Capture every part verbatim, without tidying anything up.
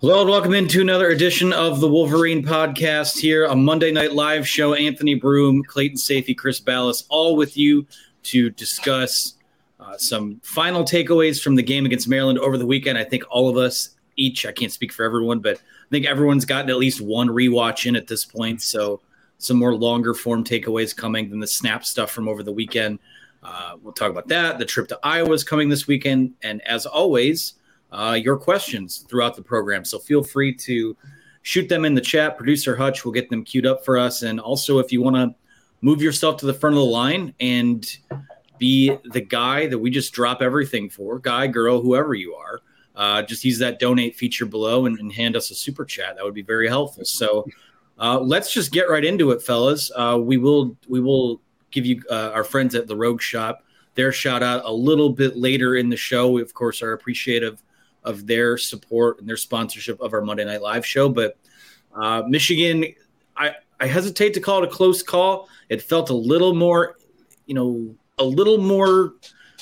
Hello and welcome into another edition of the Wolverine Podcast here, a Monday Night Live show. Anthony Broom, Clayton Sayfie, Chris Ballas, all with you to discuss uh, some final takeaways from the game against Maryland over the weekend. I think all of us each, I can't speak for everyone, but I think everyone's gotten at least one rewatch in at this point. So some more longer form takeaways coming than the snap stuff from over the weekend. Uh, we'll talk about that. The trip to Iowa is coming this weekend. And as always, Uh, your questions throughout the program. So feel free to shoot them in the chat. Producer Hutch will get them queued up for us. And also, if you want to move yourself to the front of the line and be the guy that we just drop everything for, guy, girl, whoever you are, uh, just use that donate feature below and, and hand us a super chat. That would be very helpful. So uh, let's just get right into it, fellas. Uh, we will we will give you uh, our friends at the Rogue Shop their shout out a little bit later in the show. We, of course, are appreciative of their support and their sponsorship of our Monday Night Live show. But uh, Michigan, I, I hesitate to call it a close call. It felt a little more, you know, a little more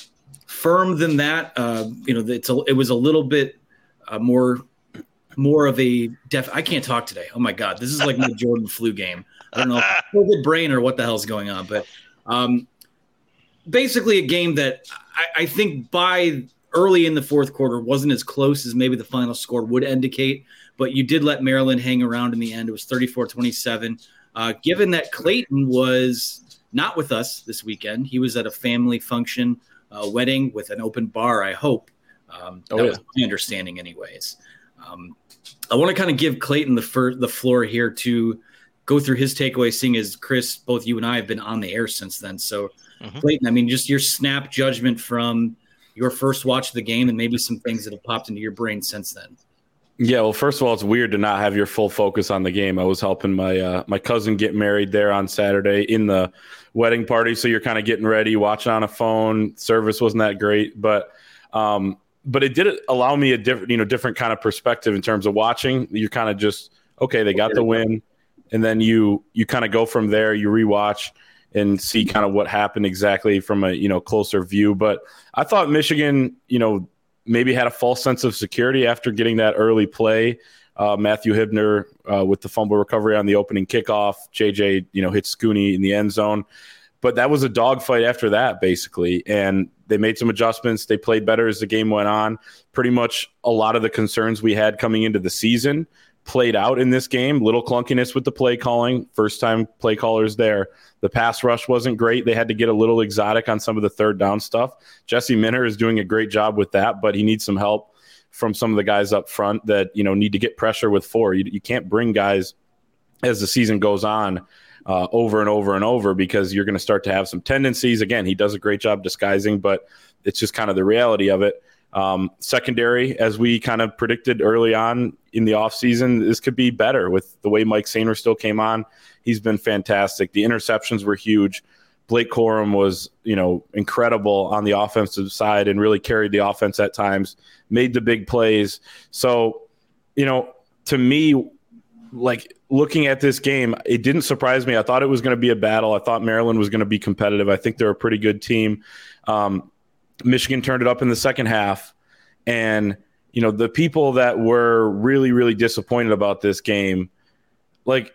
firm than that. Uh, you know, it's a, it was a little bit uh, more, more of a def. I can't talk today. Oh my God, this is like my Jordan flu game. I don't know if it's COVID brain or what the hell's going on, but um, basically a game that I, I think by early in the fourth quarter wasn't as close as maybe the final score would indicate, but you did let Maryland hang around in the end. It was thirty-four twenty-seven. Uh, given that Clayton was not with us this weekend, he was at a family function, uh, wedding with an open bar, I hope. Um, that oh, yeah. was my understanding anyways. Um, I want to kind of give Clayton the, fir- the floor here to go through his takeaway, seeing as Chris, both you and I have been on the air since then. So mm-hmm. Clayton, I mean, just your snap judgment from your first watch of the game and maybe some things that have popped into your brain since then. Yeah, well, first of all, it's weird to not have your full focus on the game. I was helping my uh, my cousin get married there on Saturday in the wedding party, so you're kind of getting ready, watching on a phone. Service wasn't that great, but um, but it did allow me a different, you know, different kind of perspective in terms of watching. You're kind of just, okay, they got the win, and then you you kind of go from there. You rewatch and see kind of what happened exactly from a, you know, closer view. But I thought Michigan, you know, maybe had a false sense of security after getting that early play. Uh, Matthew Hibner uh, with the fumble recovery on the opening kickoff. J J, you know, hit Scooney in the end zone. But that was a dogfight after that, basically. And they made some adjustments. They played better as the game went on. Pretty much a lot of the concerns we had coming into the season played out in this game. Little clunkiness with the play calling. First time play callers there. The pass rush wasn't great. They had to get a little exotic on some of the third down stuff. Jesse Minter is doing a great job with that, but he needs some help from some of the guys up front that, you know, need to get pressure with four. You, you can't bring guys as the season goes on uh, over and over and over, because you're going to start to have some tendencies. Again, he does a great job disguising, but it's just kind of the reality of it. Um, secondary, as we kind of predicted early on in the offseason, this could be better with the way Mike Sainer still came on. He's been fantastic. The interceptions were huge. Blake Corum was, you know, incredible on the offensive side and really carried the offense at times, made the big plays. So, you know, to me, like looking at this game, it didn't surprise me. I thought it was going to be a battle. I thought Maryland was going to be competitive. I think they're a pretty good team. Um, Michigan turned it up in the second half. And, you know, the people that were really, really disappointed about this game, like,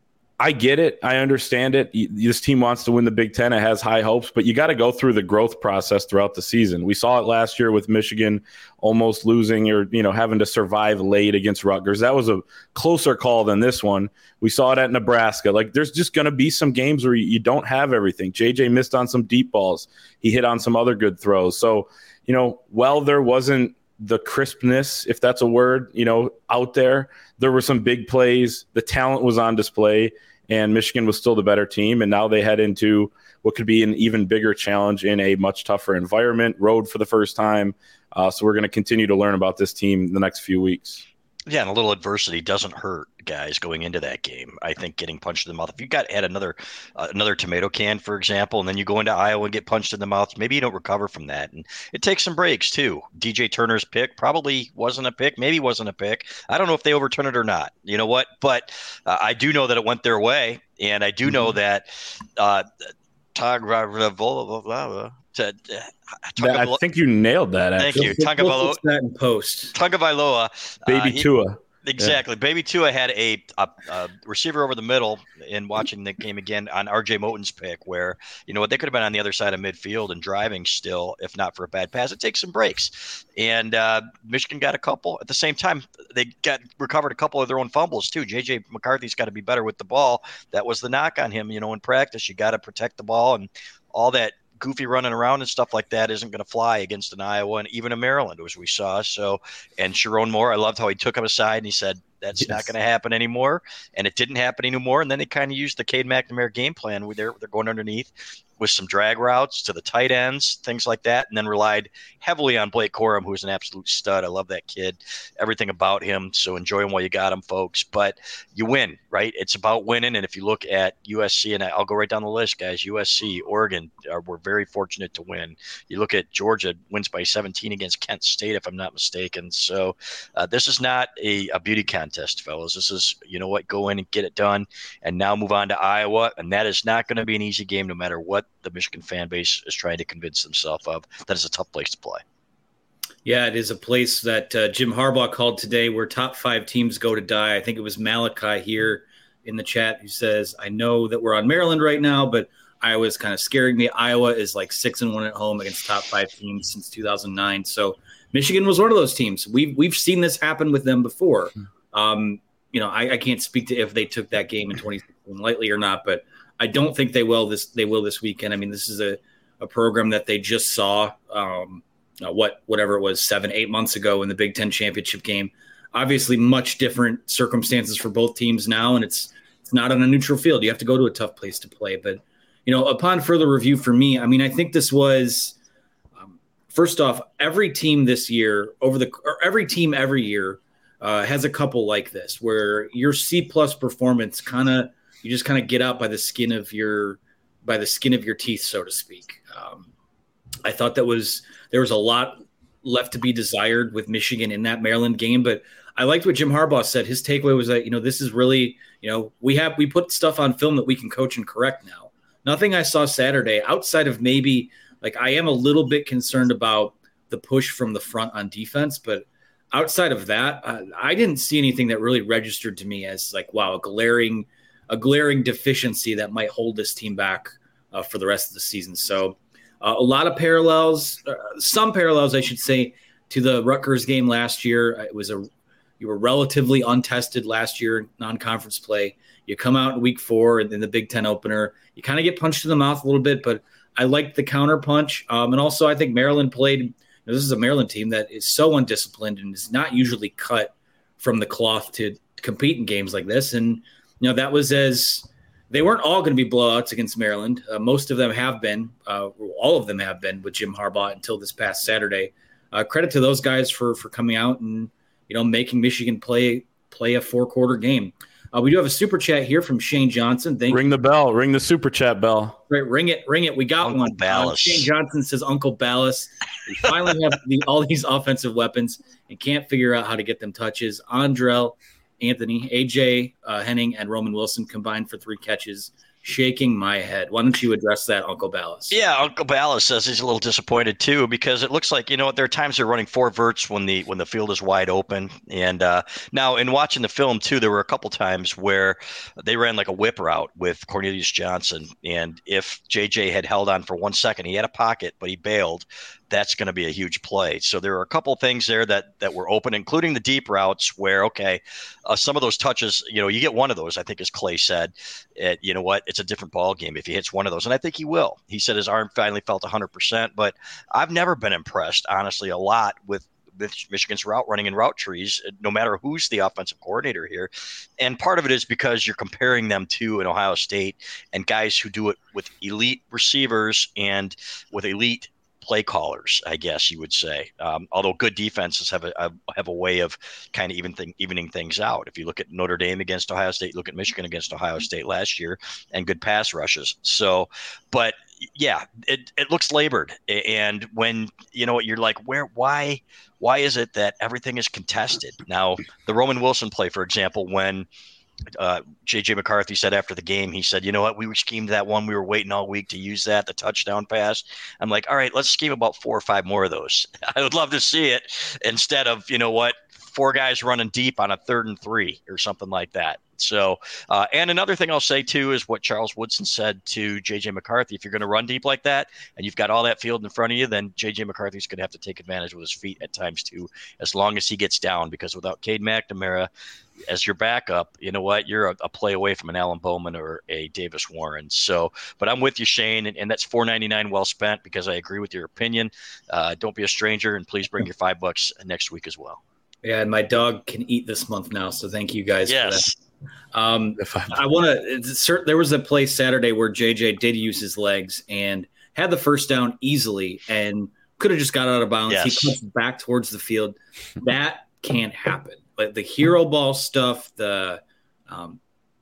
I get it. I understand it. This team wants to win the Big Ten. It has high hopes, but you got to go through the growth process throughout the season. We saw it last year with Michigan almost losing or, you know, having to survive late against Rutgers. That was a closer call than this one. We saw it at Nebraska. Like, there's just going to be some games where you don't have everything. J J missed on some deep balls. He hit on some other good throws. So, you know, while there wasn't the crispness, if that's a word, you know, out there, there were some big plays. The talent was on display. And Michigan was still the better team, and now they head into what could be an even bigger challenge in a much tougher environment, road for the first time. Uh, so we're going to continue to learn about this team the next few weeks. Yeah, and a little adversity doesn't hurt guys going into that game. I think getting punched in the mouth. If you got add another uh, another tomato can, for example, and then you go into Iowa and get punched in the mouth, maybe you don't recover from that. And it takes some breaks too. D J Turner's pick probably wasn't a pick, maybe wasn't a pick. I don't know if they overturn it or not. You know what? But uh, I do know that it went their way, and I do know mm-hmm. that uh, Tagovailoa. To, uh, I think you nailed that. Thank actually. you, Tagovailoa. That in post. Tagovailoa, baby uh, Tua. Exactly. Yeah. Baby Tua had a, a, a receiver over the middle in watching the game again on R J Moten's pick where, you know what, they could have been on the other side of midfield and driving still, if not for a bad pass. It takes some breaks. And uh, Michigan got a couple. At the same time, they got recovered a couple of their own fumbles too. J J McCarthy's got to be better with the ball. That was the knock on him, you know, in practice. You got to protect the ball, and all that goofy running around and stuff like that isn't going to fly against an Iowa and even a Maryland, as we saw. So, and Sharon Moore, I loved how he took him aside and he said, that's yes. not going to happen anymore. And it didn't happen anymore. And then they kind of used the Cade McNamara game plan where they're, they're going underneath with some drag routes to the tight ends, things like that, and then relied heavily on Blake Corum, who's an absolute stud. I love that kid, everything about him. So enjoy him while you got him, folks. But you win, right? It's about winning. And if you look at U S C, and I'll go right down the list, guys, U S C, Oregon, are, we're very fortunate to win. You look at Georgia, wins by seventeen against Kent State, if I'm not mistaken. So uh, this is not a, a beauty contest, fellas. This is, you know what, go in and get it done and now move on to Iowa. And that is not going to be an easy game no matter what the Michigan fan base is trying to convince themselves of. That is a tough place to play. Yeah, it is a place that uh, Jim Harbaugh called today where top five teams go to die. I think it was Malachi here in the chat who says, I know that we're on Maryland right now, but Iowa's kind of scaring me. Iowa is like six and one at home against top five teams since two thousand nine. So Michigan was one of those teams. We've, we've seen this happen with them before. Um, you know, I, I can't speak to if they took that game in twenty sixteen lightly or not, but I don't think they will this they will this weekend. I mean, this is a, a program that they just saw um, uh, what whatever it was seven, eight months ago in the Big Ten championship game. Obviously, much different circumstances for both teams now, and it's it's not on a neutral field. You have to go to a tough place to play. But you know, upon further review, for me, I mean, I think this was um, first off, every team this year over the or every team every year uh, has a couple like this where your C plus performance kind of. You just kind of get out by the skin of your by the skin of your teeth, so to speak. Um, I thought that was there was a lot left to be desired with Michigan in that Maryland game, but I liked what Jim Harbaugh said. His takeaway was that, you know, this is really, you know, we have we put stuff on film that we can coach and correct now. Nothing I saw Saturday outside of maybe like I am a little bit concerned about the push from the front on defense, but outside of that, uh, I didn't see anything that really registered to me as like, wow, a glaring a glaring deficiency that might hold this team back uh, for the rest of the season. So uh, a lot of parallels, uh, some parallels, I should say, to the Rutgers game last year. It was a, you were relatively untested last year in non-conference play. You come out in week four and then the Big Ten opener, you kind of get punched in the mouth a little bit, but I liked the counter punch. Um, and also I think Maryland played, you know, this is a Maryland team that is so undisciplined and is not usually cut from the cloth to compete in games like this. And, you know, that was as they weren't all going to be blowouts against Maryland. Uh, most of them have been, uh, all of them have been with Jim Harbaugh until this past Saturday. Uh, credit to those guys for for coming out and, you know, making Michigan play play a four quarter game. Uh, we do have a super chat here from Shane Johnson. Thank ring you. the bell, ring the super chat bell. Right, ring it, ring it. We got Uncle one. Ballas. Uh, Shane Johnson says Uncle Ballas. We finally have the, all these offensive weapons and can't figure out how to get them touches. Andrell, Anthony, A J uh, Henning, and Roman Wilson combined for three catches. Shaking my head. Why don't you address that, Uncle Ballas? Yeah, Uncle Ballas says he's a little disappointed too because it looks like, you know what, there are times they're running four verts when the when the field is wide open. And uh, now in watching the film too, there were a couple times where they ran like a whip route with Cornelius Johnson. And if J J had held on for one second, he had a pocket, but he bailed. That's going to be a huge play. So there are a couple things there that that were open, including the deep routes where, okay, uh, some of those touches, you know, you get one of those, I think, as Clay said, it, you know what, it's a different ball game if he hits one of those. And I think he will. He said his arm finally felt one hundred percent. But I've never been impressed, honestly, a lot with with Michigan's route running and route trees, no matter who's the offensive coordinator here. And part of it is because you're comparing them to an Ohio State and guys who do it with elite receivers and with elite play callers, I guess you would say. Um, although good defenses have a, a have a way of kind of even thing, evening things out. If you look at Notre Dame against Ohio State, look at Michigan against Ohio State last year, and good pass rushes. So, but yeah, it it looks labored. And when you know what, you're like, where, why, why is it that everything is contested? Now, the Roman Wilson play, for example, when Uh, J J McCarthy said after the game, he said, you know what, we were schemed that one. We were waiting all week to use that, the touchdown pass. I'm like, all right, let's scheme about four or five more of those. I would love to see it instead of, you know what, four guys running deep on a third and three or something like that. So, uh, and another thing I'll say too is what Charles Woodson said to J J McCarthy. If you're going to run deep like that and you've got all that field in front of you, then J J McCarthy's going to have to take advantage with his feet at times too, as long as he gets down, because without Cade McNamara as your backup, you know what, you're a, a play away from an Alan Bowman or a Davis Warren. So, but I'm with you, Shane, and, and that's four ninety-nine well spent, because I agree with your opinion. Uh, don't be a stranger, and please bring your five bucks next week as well. Yeah, and my dog can eat this month now, so thank you guys yes. for that. Um, I want to. There was a play Saturday where J J did use his legs and had the first down easily, and could have just got out of bounds. Yes. He cuts back towards the field. That can't happen. But the hero ball stuff, the um,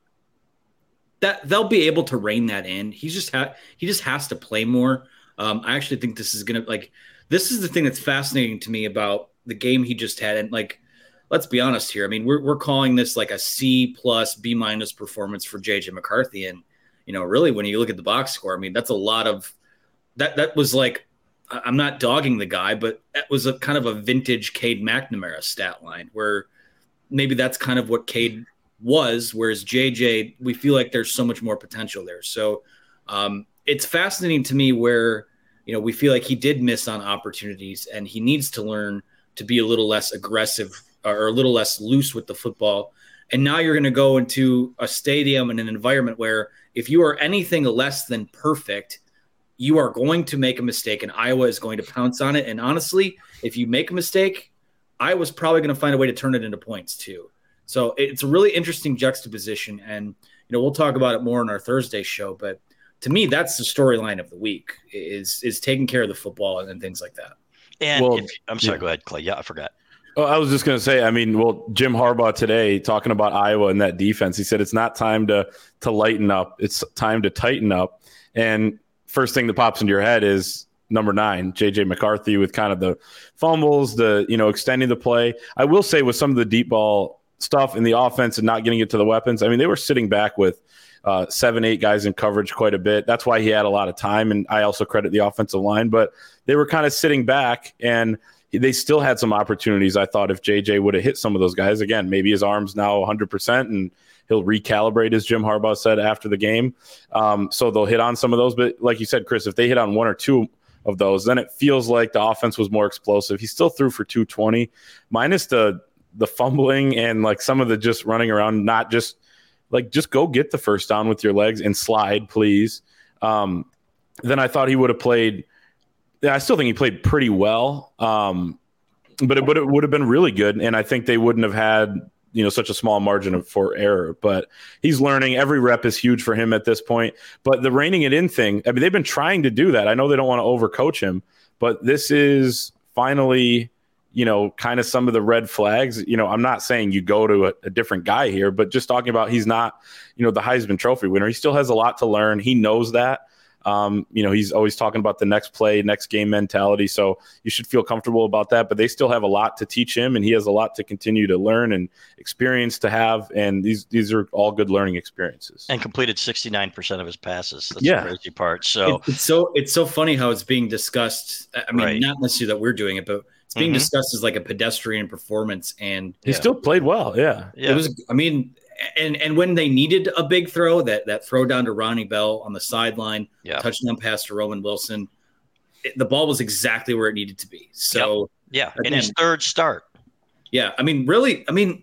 that they'll be able to rein that in. He just ha- he just has to play more. Um, I actually think this is gonna like this is the thing that's fascinating to me about the game he just had, and like. Let's be honest here. I mean, we're we're calling this like a C plus, B minus performance for J J McCarthy, and you know, really, when you look at the box score, I mean, that's a lot of that. That was like, I'm not dogging the guy, but that was a kind of a vintage Cade McNamara stat line, where maybe that's kind of what Cade was, whereas J J, we feel like there's so much more potential there. So um, it's fascinating to me where you know we feel like he did miss on opportunities, and he needs to learn to be a little less aggressive or a little less loose with the football. And now you're going to go into a stadium and an environment where if you are anything less than perfect, you are going to make a mistake, and Iowa is going to pounce on it. And honestly, if you make a mistake, Iowa's probably going to find a way to turn it into points too. So it's a really interesting juxtaposition. And, you know, we'll talk about it more in our Thursday show, but to me, that's the storyline of the week is, is taking care of the football and, and things like that. And well, if, I'm sorry, yeah. go ahead, Clay. Yeah, I forgot. Oh, I was just going to say, I mean, well, Jim Harbaugh today talking about Iowa and that defense, he said it's not time to to lighten up. It's time to tighten up. And first thing that pops into your head is number nine, J J McCarthy, with kind of the fumbles, the, you know, extending the play. I will say with some of the deep ball stuff in the offense and not getting it to the weapons, I mean, they were sitting back with uh, seven, eight guys in coverage quite a bit. That's why he had a lot of time. And I also credit the offensive line, but they were kind of sitting back, and they still had some opportunities. I thought if J J would have hit some of those guys, again, maybe his arm's now one hundred percent and he'll recalibrate, as Jim Harbaugh said after the game. Um, so they'll hit on some of those. But like you said, Chris, if they hit on one or two of those, then it feels like the offense was more explosive. He still threw for two twenty, minus the the fumbling and like some of the just running around, not just like just go get the first down with your legs and slide, please. Um, then I thought he would have played. Yeah, I still think he played pretty well, um, but it, but it would have been really good, and I think they wouldn't have had you know such a small margin of, for error. But he's learning. Every rep is huge for him at this point. But the reining it in thing, I mean, they've been trying to do that. I know they don't want to overcoach him, but this is finally, you know, kind of some of the red flags. You know, I'm not saying you go to a, a different guy here, but just talking about he's not, you know, the Heisman Trophy winner. He still has a lot to learn. He knows that. Um, you know, he's always talking about the next play, next game mentality. So you should feel comfortable about that. But they still have a lot to teach him, and he has a lot to continue to learn and experience to have. And these these are all good learning experiences. And completed sixty-nine percent of his passes. That's yeah. the crazy part. So it, it's so it's so funny how it's being discussed. I mean, right. not necessarily that we're doing it, but it's being mm-hmm. discussed as like a pedestrian performance. And he yeah. still played well. Yeah. yeah. It was, I mean, And and when they needed a big throw, that that throw down to Ronnie Bell on the sideline, yeah. touchdown pass to Roman Wilson, it, the ball was exactly where it needed to be. So yep. yeah, again, in his third start. Yeah, I mean, really, I mean,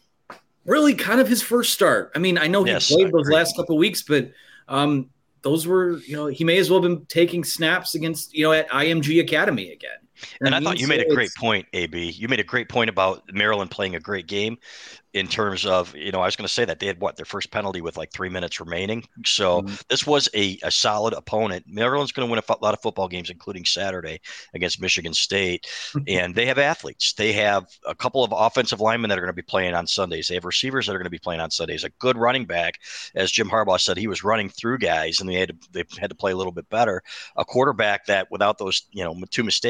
really, kind of his first start. I mean, I know he yes, played those last couple of weeks, but um, those were, you know, he may as well have been taking snaps against, you know, at I M G Academy again. And I, I thought you made a great point, A B. You made a great point about Maryland playing a great game in terms of, you know, I was going to say that they had, what, their first penalty with like three minutes remaining. So mm-hmm. this was a, a solid opponent. Maryland's going to win a f- lot of football games, including Saturday against Michigan State. And they have athletes. They have a couple of offensive linemen that are going to be playing on Sundays. They have receivers that are going to be playing on Sundays. A good running back, as Jim Harbaugh said, he was running through guys, and they had to, they had to play a little bit better. A quarterback that without those, you know, two mistakes, they might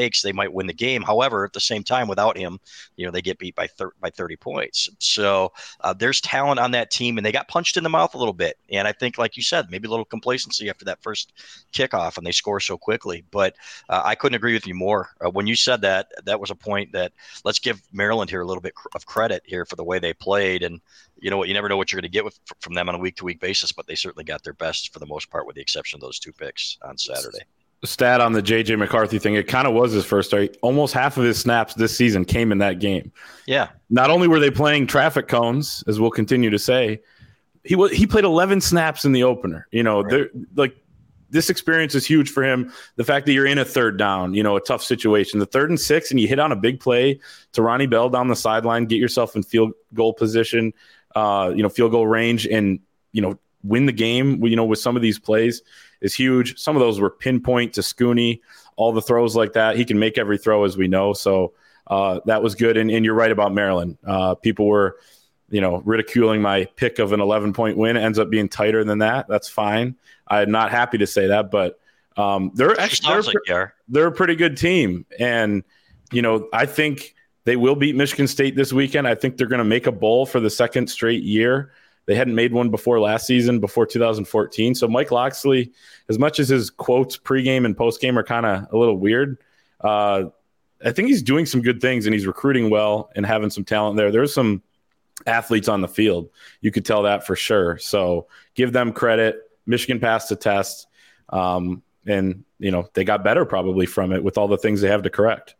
might win the game. However, at the same time, without him, you know, they get beat by thir- by thirty points. So uh, there's talent on that team, and they got punched in the mouth a little bit. And I think, like you said, maybe a little complacency after that first kickoff, and they score so quickly. But uh, I couldn't agree with you more. Uh, when you said that, that was a point that let's give Maryland here a little bit of credit here for the way they played. And you know what, you never know what you're going to get with, from them on a week-to-week basis, but they certainly got their best for the most part, with the exception of those two picks on Saturday. Stat on the J J McCarthy thing, it kind of was his first start. Almost half of his snaps this season came in that game. Yeah. Not only were they playing traffic cones, as we'll continue to say, he was he played eleven snaps in the opener. You know, right. like this experience is huge for him. The fact that you're in a third down, you know, a tough situation, the third and six, and you hit on a big play to Ronnie Bell down the sideline, get yourself in field goal position, uh, you know, field goal range, and you know, win the game. You know, with some of these plays is huge. Some of those were pinpoint to Scooney, all the throws like that. He can make every throw, as we know. So uh, that was good. And, and you're right about Maryland. Uh, people were, you know, ridiculing my pick of an eleven point win. It ends up being tighter than that. That's fine. I'm not happy to say that, but um, they're actually they're, like you they're a pretty good team. And, you know, I think they will beat Michigan State this weekend. I think they're going to make a bowl for the second straight year. They hadn't made one before last season, before two thousand fourteen. So Mike Locksley, as much as his quotes pregame and postgame are kind of a little weird, uh, I think he's doing some good things, and he's recruiting well and having some talent there. There's some athletes on the field. You could tell that for sure. So give them credit. Michigan passed the test, um, and you know they got better probably from it with all the things they have to correct.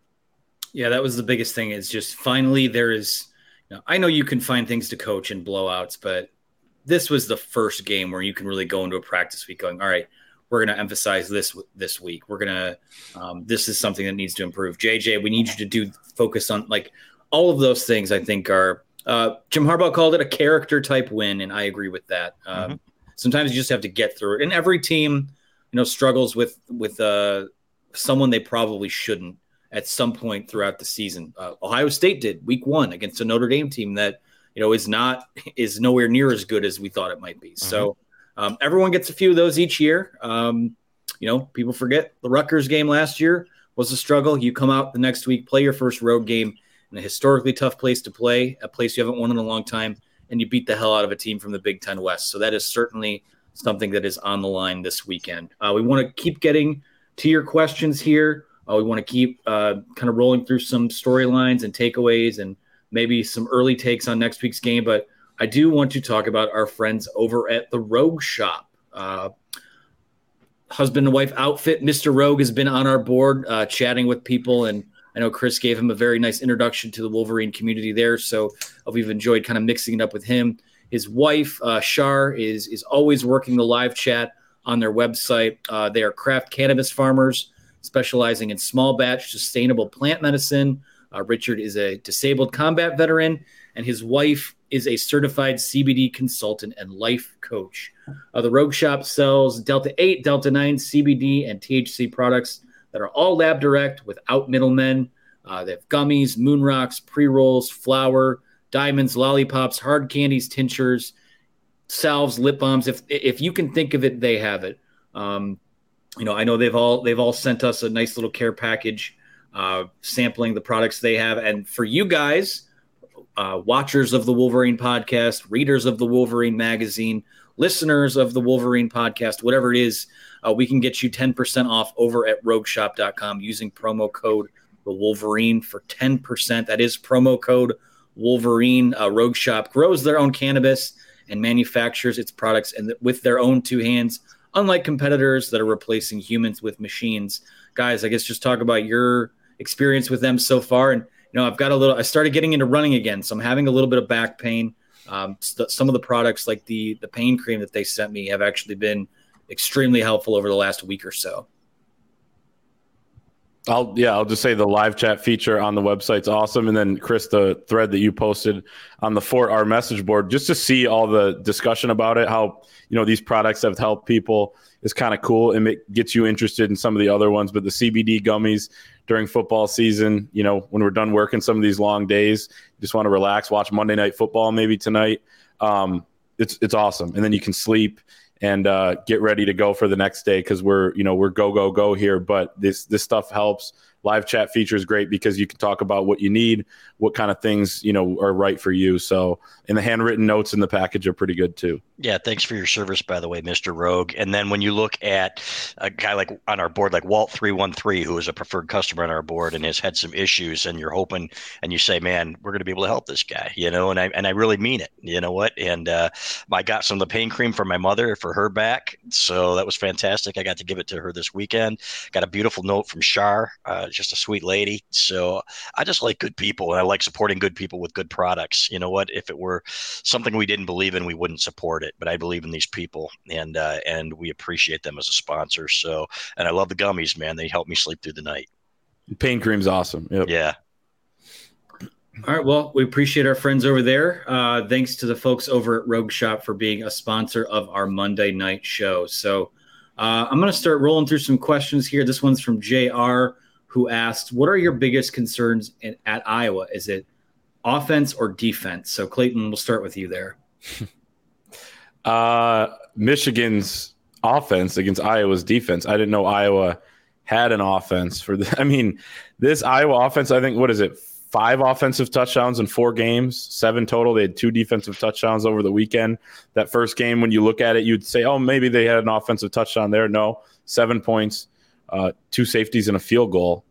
Yeah, that was the biggest thing. Is just finally there is. Now, I know you can find things to coach in blowouts, but this was the first game where you can really go into a practice week going, all right, we're going to emphasize this this week. We're going to um, – this is something that needs to improve. J J, we need you to do focus on – like all of those things I think are uh, – Jim Harbaugh called it a character-type win, and I agree with that. Um, mm-hmm. Sometimes you just have to get through it. And every team, you know, struggles with, with uh, someone they probably shouldn't at some point throughout the season. Uh, Ohio State did week one against a Notre Dame team that, you know, is not, is nowhere near as good as we thought it might be. Mm-hmm. So um, everyone gets a few of those each year. Um, you know, people forget the Rutgers game last year was a struggle. You come out the next week, play your first road game in a historically tough place to play, a place you haven't won in a long time, and you beat the hell out of a team from the Big Ten West. So that is certainly something that is on the line this weekend. Uh, we want to keep getting to your questions here. Uh, we want to keep uh, kind of rolling through some storylines and takeaways and maybe some early takes on next week's game. But I do want to talk about our friends over at the Rogue Shop. Uh, husband and wife outfit. Mister Rogue has been on our board uh, chatting with people. And I know Chris gave him a very nice introduction to the Wolverine community there. So uh, we've enjoyed kind of mixing it up with him. His wife, uh, Shar, is, is always working the live chat on their website. Uh, they are craft cannabis farmers, specializing in small batch sustainable plant medicine. Uh, Richard is a disabled combat veteran, and his wife is a certified C B D consultant and life coach. Uh, the Rogue Shop sells Delta eight, Delta nine, C B D, and T H C products that are all lab direct without middlemen. Uh, they have gummies, moon rocks, pre-rolls, flour, diamonds, lollipops, hard candies, tinctures, salves, lip balms. If if you can think of it, they have it. Um, You know, I know they've all they've all sent us a nice little care package, uh, sampling the products they have. And for you guys, uh, watchers of the Wolverine podcast, readers of the Wolverine magazine, listeners of the Wolverine podcast, whatever it is, uh, we can get you ten percent off over at rogue shop dot com using promo code the Wolverine for ten percent. That is promo code Wolverine. Uh, Rogue Shop grows their own cannabis and manufactures its products and th- with their own two hands. Unlike competitors that are replacing humans with machines. Guys, I guess just talk about your experience with them so far. And, you know, I've got a little, I started getting into running again, so I'm having a little bit of back pain. Um, st- some of the products like the, the pain cream that they sent me have actually been extremely helpful over the last week or so. I'll yeah, I'll just say the live chat feature on the website's awesome. And then Chris, the thread that you posted on the Fort R message board, just to see all the discussion about it, how, you know, these products have helped people is kind of cool, and it gets you interested in some of the other ones. But the C B D gummies during football season, you know, when we're done working some of these long days, you just want to relax, watch Monday Night Football maybe tonight. Um, it's it's awesome. And then you can sleep and uh, get ready to go for the next day because we're, you know, we're go, go, go here. But this this stuff helps. live chat feature is great because you can talk about what you need, what kind of things, you know, are right for you. So, and the handwritten notes in the package are pretty good too. Yeah, thanks for your service, by the way, Mister Rogue. And then when you look at a guy like on our board, like Walt three one three, who is a preferred customer on our board and has had some issues, and you're hoping and you say, man, we're going to be able to help this guy, you know, and I and I really mean it, you know what? And uh, I got some of the pain cream for my mother for her back, so that was fantastic. I got to give it to her this weekend. Got a beautiful note from Shar, uh, just a sweet lady. So I just like good people, and I like supporting good people with good products. You know what? If it were something we didn't believe in, we wouldn't support it. But I believe in these people, and uh, and we appreciate them as a sponsor. So, and I love the gummies, man. They help me sleep through the night. Pain cream's awesome. Yep. Yeah. All right. Well, we appreciate our friends over there. Uh, thanks to the folks over at Rogue Shop for being a sponsor of our Monday night show. So uh, I'm going to start rolling through some questions here. This one's from J R, who asked, what are your biggest concerns in, at Iowa? Is it offense or defense? So Clayton, we'll start with you there. Uh, Michigan's offense against Iowa's defense. I didn't know Iowa had an offense for the, I mean, this Iowa offense, I think, what is it? Five offensive touchdowns in four games, seven total. They had two defensive touchdowns over the weekend. That first game, when you look at it, you'd say, oh, maybe they had an offensive touchdown there. No, seven points, uh, two safeties and a field goal.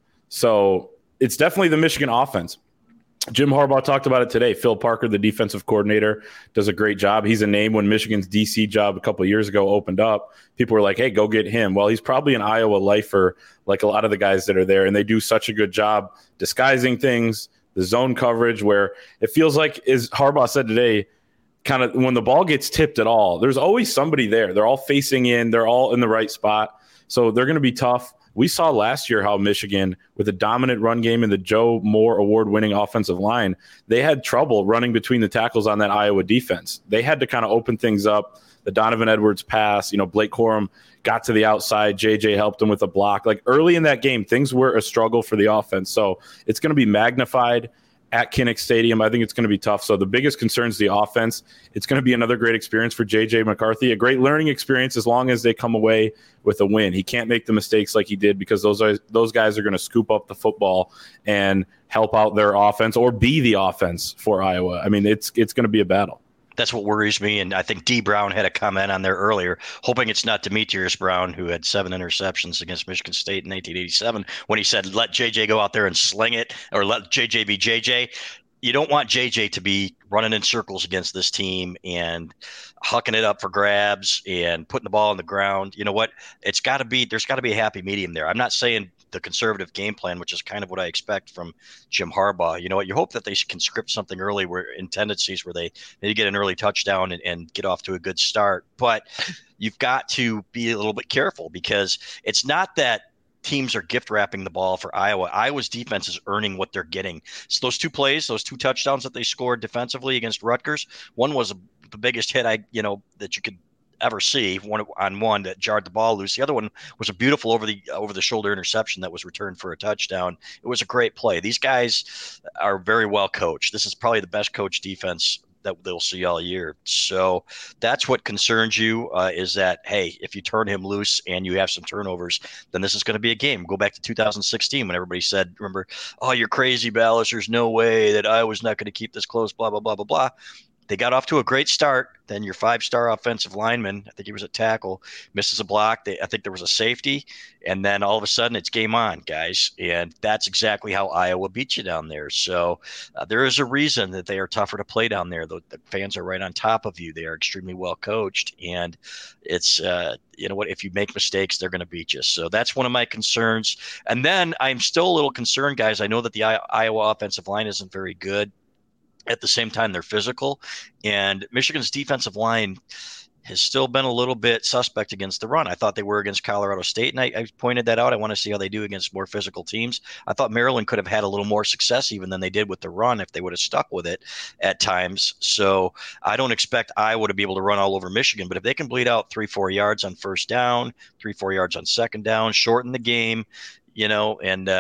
So it's definitely the Michigan offense. Jim Harbaugh talked about it today. Phil Parker, the defensive coordinator, does a great job. He's a name. When Michigan's D C job a couple of years ago opened up, people were like, hey, go get him. Well, he's probably an Iowa lifer like a lot of the guys that are there, and they do such a good job disguising things, the zone coverage, where it feels like, as Harbaugh said today, kind of when the ball gets tipped at all, there's always somebody there. They're all facing in. They're all in the right spot. So they're going to be tough. We saw last year how Michigan, with a dominant run game and the Joe Moore award-winning offensive line, they had trouble running between the tackles on that Iowa defense. They had to kind of open things up. The Donovan Edwards pass, you know, Blake Corum got to the outside. J J helped him with a block. Like early in that game, things were a struggle for the offense. So it's going to be magnified at Kinnick Stadium. I think it's going to be tough. So the biggest concern is the offense. It's going to be another great experience for J J McCarthy, a great learning experience as long as they come away with a win. He can't make the mistakes like he did, because those are, those guys are going to scoop up the football and help out their offense or be the offense for Iowa. I mean, it's it's going to be a battle. That's what worries me. And I think D. Brown had a comment on there earlier, hoping it's not Demetrius Brown, who had seven interceptions against Michigan State in nineteen eighty-seven, when he said, let J J go out there and sling it, or let J J be J J. You don't want J J to be running in circles against this team and hucking it up for grabs and putting the ball on the ground. You know what? It's got to be, there's got to be a happy medium there. I'm not saying the conservative game plan, which is kind of what I expect from Jim Harbaugh. You know what? You hope that they can script something early where in tendencies where they maybe get an early touchdown and, and get off to a good start. But you've got to be a little bit careful, because it's not that teams are gift wrapping the ball for Iowa. Iowa's defense is earning what they're getting. So those two plays, those two touchdowns that they scored defensively against Rutgers, one was the biggest hit I, you know, that you could ever see, one on one that jarred the ball loose. The other one was a beautiful over the over the shoulder interception that was returned for a touchdown. It was a great play. These guys are very well coached. This is probably the best coached defense that they'll see all year. So that's what concerns you, uh, is that, hey, if you turn him loose and you have some turnovers, then this is going to be a game. Go back to two thousand sixteen when everybody said, remember, oh, you're crazy, Ballas. There's no way that I was not going to keep this close, blah, blah, blah, blah, blah. They got off to a great start. Then your five-star offensive lineman, I think he was a tackle, misses a block. They, I think there was a safety. And then all of a sudden it's game on, guys. And that's exactly how Iowa beat you down there. So uh, there is a reason that they are tougher to play down there. The, the fans are right on top of you. They are extremely well coached. And it's, uh, you know what, if you make mistakes, they're going to beat you. So that's one of my concerns. And then I'm still a little concerned, guys. I know that the I- Iowa offensive line isn't very good. At the same time, they're physical, and Michigan's defensive line has still been a little bit suspect against the run. I thought they were against Colorado State, and I, I pointed that out. I want to see how they do against more physical teams. I thought Maryland could have had a little more success even than they did with the run if they would have stuck with it at times. So I don't expect Iowa to be able to run all over Michigan, but if they can bleed out three, four yards on first down, three, four yards on second down, shorten the game, you know, and uh,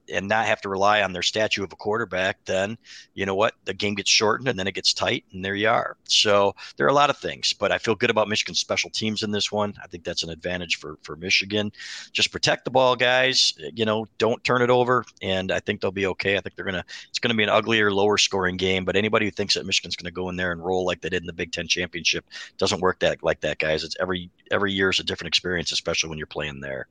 and not have to rely on their statue of a quarterback, then you know what? The game gets shortened and then it gets tight, and there you are. So there are a lot of things, but I feel good about Michigan's special teams in this one. I think that's an advantage for, for Michigan. Just protect the ball, guys. You know, don't turn it over, and I think they'll be okay. I think they're going to – it's going to be an uglier, lower-scoring game, but anybody who thinks that Michigan's going to go in there and roll like they did in the Big Ten Championship doesn't work that like that, guys. It's every every year is a different experience, especially when you're playing there.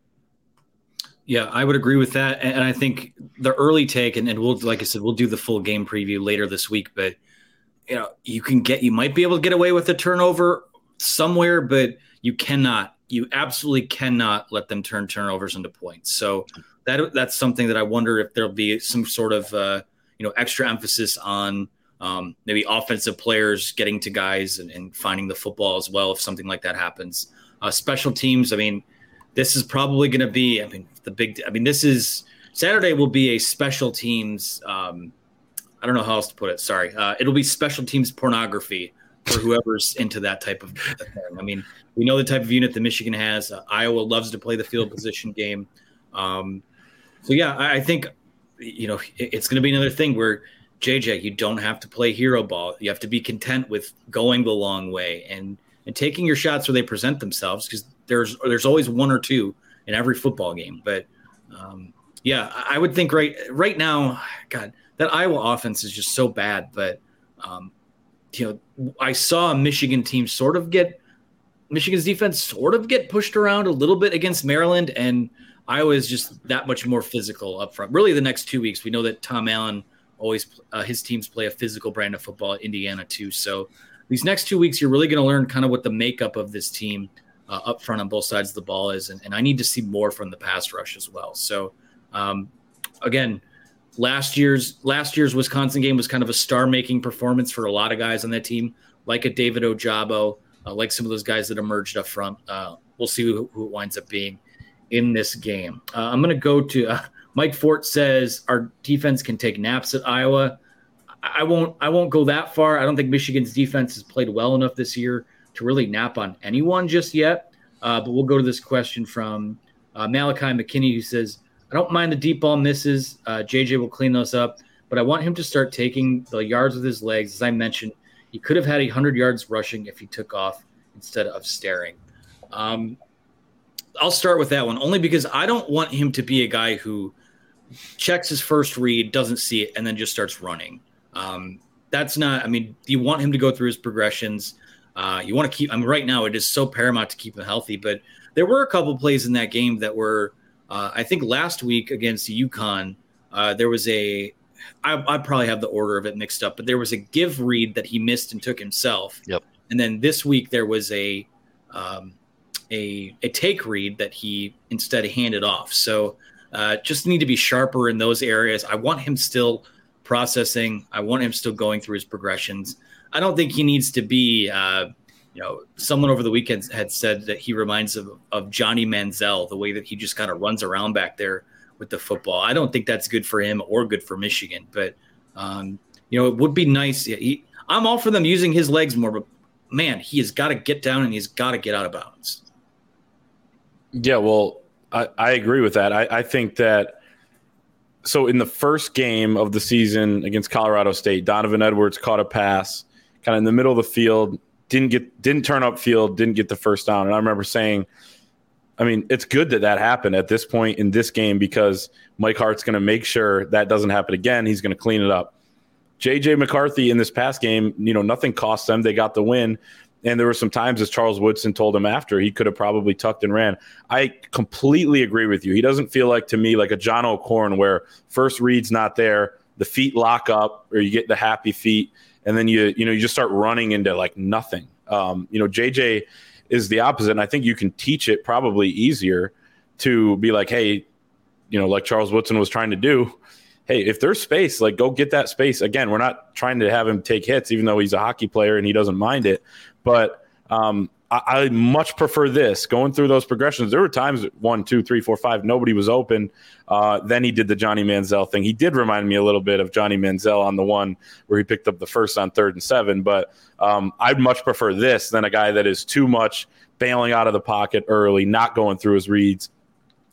Yeah, I would agree with that. And I think the early take, and, and we'll, like I said, we'll do the full game preview later this week, but you know, you can get, you might be able to get away with a turnover somewhere, but you cannot, you absolutely cannot let them turn turnovers into points. So that that's something that I wonder if there'll be some sort of, uh, you know, extra emphasis on um, maybe offensive players getting to guys and, and finding the football as well, if something like that happens. Uh, special teams, I mean, this is probably going to be, I mean, the big, I mean, this is, Saturday will be a special teams, um, I don't know how else to put it, sorry. Uh, it'll be special teams pornography for whoever's into that type of thing. I mean, we know the type of unit that Michigan has. Uh, Iowa loves to play the field position game. Um, so, yeah, I, I think, you know, it, it's going to be another thing where, J J, you don't have to play hero ball. You have to be content with going the long way and, and taking your shots where they present themselves, because there's there's always one or two in every football game. But um, yeah, I would think right right now, God, that Iowa offense is just so bad. But um, you know, I saw a Michigan team sort of get Michigan's defense sort of get pushed around a little bit against Maryland, and Iowa is just that much more physical up front. Really, the next two weeks, we know that Tom Allen always uh, his teams play a physical brand of football at Indiana too. So these next two weeks, you're really going to learn kind of what the makeup of this team uh, up front on both sides of the ball is. And, and I need to see more from the pass rush as well. So, um, again, last year's last year's Wisconsin game was kind of a star-making performance for a lot of guys on that team, like a David Ojabo, uh, like some of those guys that emerged up front. Uh, we'll see who, who it winds up being in this game. Uh, I'm going to go to uh, Mike Fort says our defense can take naps at Iowa. I won't I won't go that far. I don't think Michigan's defense has played well enough this year to really nap on anyone just yet. Uh, but we'll go to this question from uh, Malachi McKinney, who says, I don't mind the deep ball misses. Uh, J J will clean those up, but I want him to start taking the yards with his legs. As I mentioned, he could have had one hundred yards rushing if he took off instead of staring. Um, I'll start with that one, only because I don't want him to be a guy who checks his first read, doesn't see it, and then just starts running. Um, that's not, I mean, you want him to go through his progressions. Uh, you want to keep, I mean, right now it is so paramount to keep him healthy, but there were a couple plays in that game that were, uh, I think last week against UConn, uh, there was a, I, I probably have the order of it mixed up, but there was a give read that he missed and took himself. Yep. And then this week there was a, um, a, a take read that he instead handed off. So uh, just need to be sharper in those areas. I want him still processing. I want him still going through his progressions. I don't think he needs to be, uh, you know, someone over the weekend had said that he reminds of, of Johnny Manziel, the way that he just kind of runs around back there with the football. I don't think that's good for him or good for Michigan, but um, you know, it would be nice. He, I'm all for them using his legs more, but man, he has got to get down and he's got to get out of bounds. Yeah, well, I, I agree with that. I, I think that, so in the first game of the season against Colorado State, Donovan Edwards caught a pass kind of in the middle of the field, didn't get, didn't turn up field, didn't get the first down. And I remember saying, I mean, it's good that that happened at this point in this game, because Mike Hart's going to make sure that doesn't happen again. He's going to clean it up. J J McCarthy in this past game, you know, nothing cost them. They got the win. And there were some times, as Charles Woodson told him after, he could have probably tucked and ran. I completely agree with you. He doesn't feel like, to me, like a John O'Korn, where first read's not there, the feet lock up, or you get the happy feet, and then you you know you just start running into like nothing. Um, you know, J J is the opposite, and I think you can teach it probably easier to be like, hey, you know, like Charles Woodson was trying to do. Hey, if there's space, like go get that space. Again, we're not trying to have him take hits, even though he's a hockey player and he doesn't mind it. But um, I, I much prefer this, going through those progressions. There were times, one, two, three, four, five, nobody was open. Uh, then he did the Johnny Manziel thing. He did remind me a little bit of Johnny Manziel on the one where he picked up the first on third and seven. But um, I'd much prefer this than a guy that is too much bailing out of the pocket early, not going through his reads.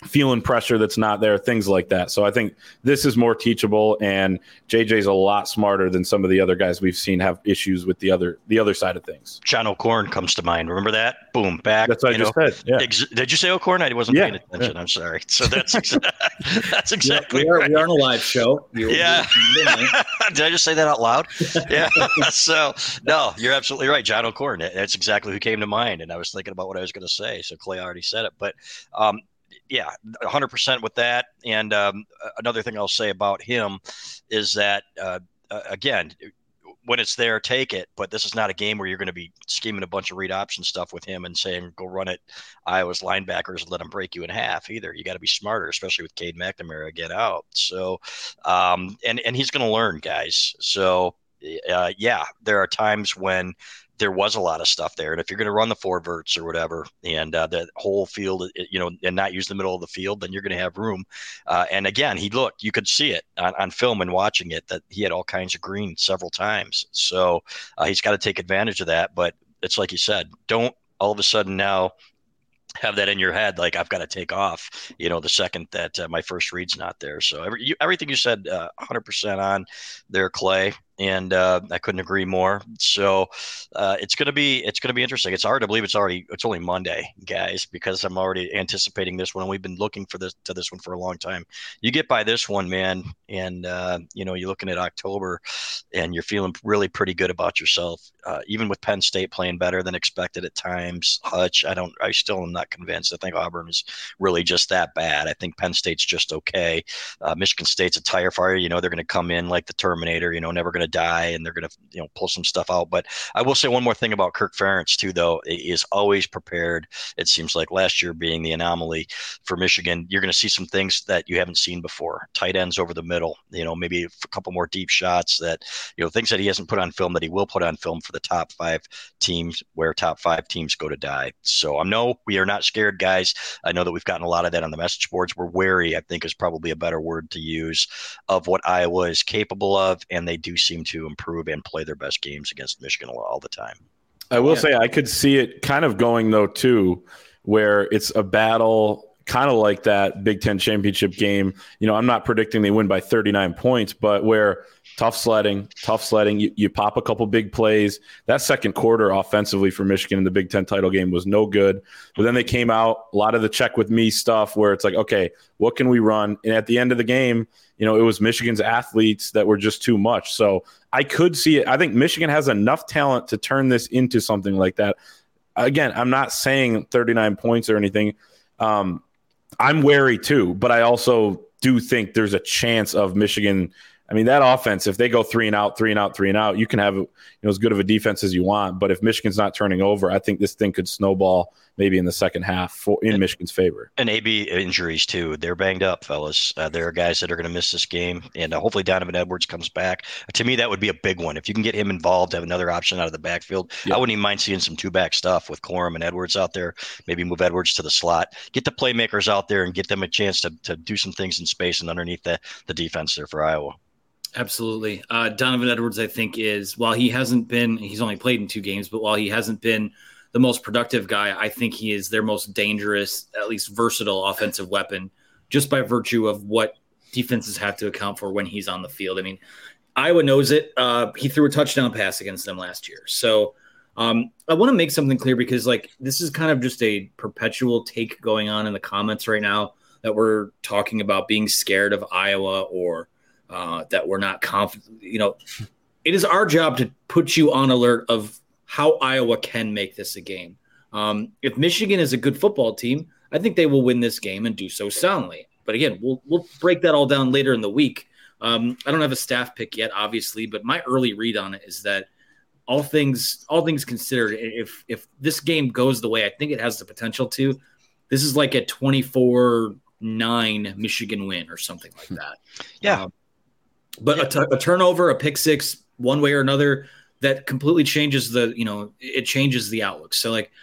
feeling pressure that's not there, things like that. So I think this is more teachable, and J J's a lot smarter than some of the other guys we've seen have issues with the other the other side of things. John O'Korn comes to mind. Remember that? Boom, back. That's what I just know. said. Yeah. Ex- did you say O'Korn? I wasn't yeah, paying attention. Yeah. I'm sorry. So that's exa- that's exactly yeah, we, are, right. we are on a live show. You, Yeah. you, you Did I just say that out loud? Yeah. So no, you're absolutely right. John O'Korn. That's exactly who came to mind. And I was thinking about what I was going to say. So Clay already said it. But um, yeah, one hundred percent with that. And um, another thing I'll say about him is that, uh, again, when it's there, take it. But this is not a game where you're going to be scheming a bunch of read option stuff with him and saying, go run it Iowa's linebackers and let them break you in half either. You got to be smarter, especially with Cade McNamara get out. So, um, and, and he's going to learn, guys. So, uh, yeah, there are times when there was a lot of stuff there. And if you're going to run the four verts or whatever, and uh, the whole field, you know, and not use the middle of the field, then you're going to have room. Uh, and again, he looked, you could see it on, on film and watching it, that he had all kinds of green several times. So uh, he's got to take advantage of that. But it's like you said, don't all of a sudden now have that in your head, like I've got to take off, you know, the second that uh, my first read's not there. So every, you, everything you said, uh, one hundred percent on there, Clay. And uh, I couldn't agree more. So uh, it's gonna be it's gonna be interesting. It's hard to believe it's already it's only Monday, guys, because I'm already anticipating this one, and we've been looking for this to this one for a long time. You get by this one, man, and uh, you know you're looking at October, and you're feeling really pretty good about yourself. Uh, even with Penn State playing better than expected at times, Hutch, I don't, I still am not convinced. I think Auburn is really just that bad. I think Penn State's just okay. Uh, Michigan State's a tire fire. You know they're going to come in like the Terminator. You know, never going to die, and they're going to you know pull some stuff out. But I will say one more thing about Kirk Ferentz too, though. He is always prepared. It seems like last year being the anomaly for Michigan, you're going to see some things that you haven't seen before. Tight ends over the middle, you know, maybe a couple more deep shots, that you know things that he hasn't put on film that he will put on film for the top five teams, where top five teams go to die. So I know we are not scared, guys. I know that we've gotten a lot of that on the message boards. We're wary, I think, is probably a better word to use, of what Iowa is capable of, and they do seem to improve and play their best games against Michigan all the time. I will Yeah. say I could see it kind of going, though, too, where it's a battle kind of like that Big Ten championship game. You know, I'm not predicting they win by thirty-nine points, but where tough sledding, tough sledding, you, you pop a couple big plays. That second quarter offensively for Michigan in the Big Ten title game was no good. But then they came out, a lot of the check with me stuff where it's like, okay, what can we run? And at the end of the game, you know, it was Michigan's athletes that were just too much. So I could see it. I think Michigan has enough talent to turn this into something like that. Again, I'm not saying thirty-nine points or anything. Um, I'm wary too, but I also do think there's a chance of Michigan. I mean, that offense, if they go three and out, three and out, three and out, you can have you know as good of a defense as you want. But if Michigan's not turning over, I think this thing could snowball maybe in the second half for, in and, Michigan's favor. And A B injuries too. They're banged up, fellas. Uh, there are guys that are going to miss this game, and uh, hopefully Donovan Edwards comes back. To me, that would be a big one. If you can get him involved, have another option out of the backfield. Yeah. I wouldn't even mind seeing some two-back stuff with Corum and Edwards out there. Maybe move Edwards to the slot. Get the playmakers out there and get them a chance to to do some things in space and underneath the, the defense there for Iowa. Absolutely. Uh, Donovan Edwards, I think, is, while he hasn't been, he's only played in two games, but while he hasn't been the most productive guy, I think he is their most dangerous, at least versatile offensive weapon, just by virtue of what defenses have to account for when he's on the field. I mean, Iowa knows it. Uh, he threw a touchdown pass against them last year. So um, I want to make something clear, because like this is kind of just a perpetual take going on in the comments right now, that we're talking about being scared of Iowa, or uh, that we're not confident. You know, it is our job to put you on alert of how Iowa can make this a game. Um, if Michigan is a good football team, I think they will win this game and do so soundly. But again, we'll we'll break that all down later in the week. Um, I don't have a staff pick yet, obviously, but my early read on it is that all things all things considered, if if this game goes the way I think it has the potential to, this is like a twenty-four nine Michigan win or something like that. Yeah. Um, but a, t- a turnover, a pick six, one way or another, that completely changes the, you know, it changes the outlook. So like,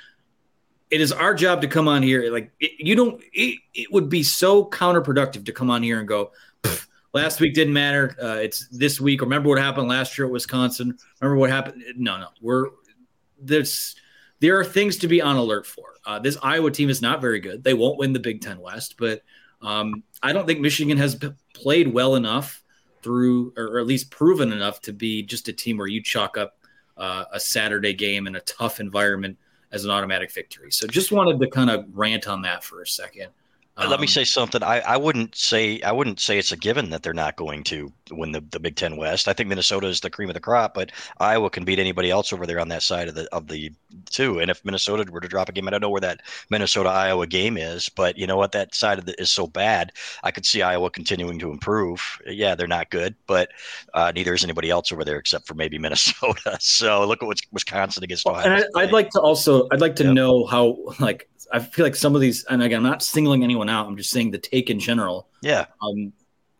it is our job to come on here. Like it, you don't, it, it would be so counterproductive to come on here and go, last week didn't matter. Uh, it's this week. Remember what happened last year at Wisconsin? Remember what happened? No, no, we're there's, there are things to be on alert for. Uh, this Iowa team is not very good. They won't win the Big Ten West, but um, I don't think Michigan has p- played well enough through, or at least proven enough to be just a team where you chalk up uh, a Saturday game in a tough environment as an automatic victory. So just wanted to kind of rant on that for a second. Um, Let me say something. I, I wouldn't say I wouldn't say it's a given that they're not going to win the, the Big Ten West. I think Minnesota is the cream of the crop, but Iowa can beat anybody else over there on that side of the of the two. And if Minnesota were to drop a game, I don't know where that Minnesota Iowa game is, but you know what? That side of the is so bad. I could see Iowa continuing to improve. Yeah, they're not good, but uh, neither is anybody else over there except for maybe Minnesota. So look at what's Wisconsin against Ohio State. And I, I'd like to also I'd like to yep. know how like. I feel like some of these, and again, I'm not singling anyone out. I'm just saying the take in general. Yeah. Um,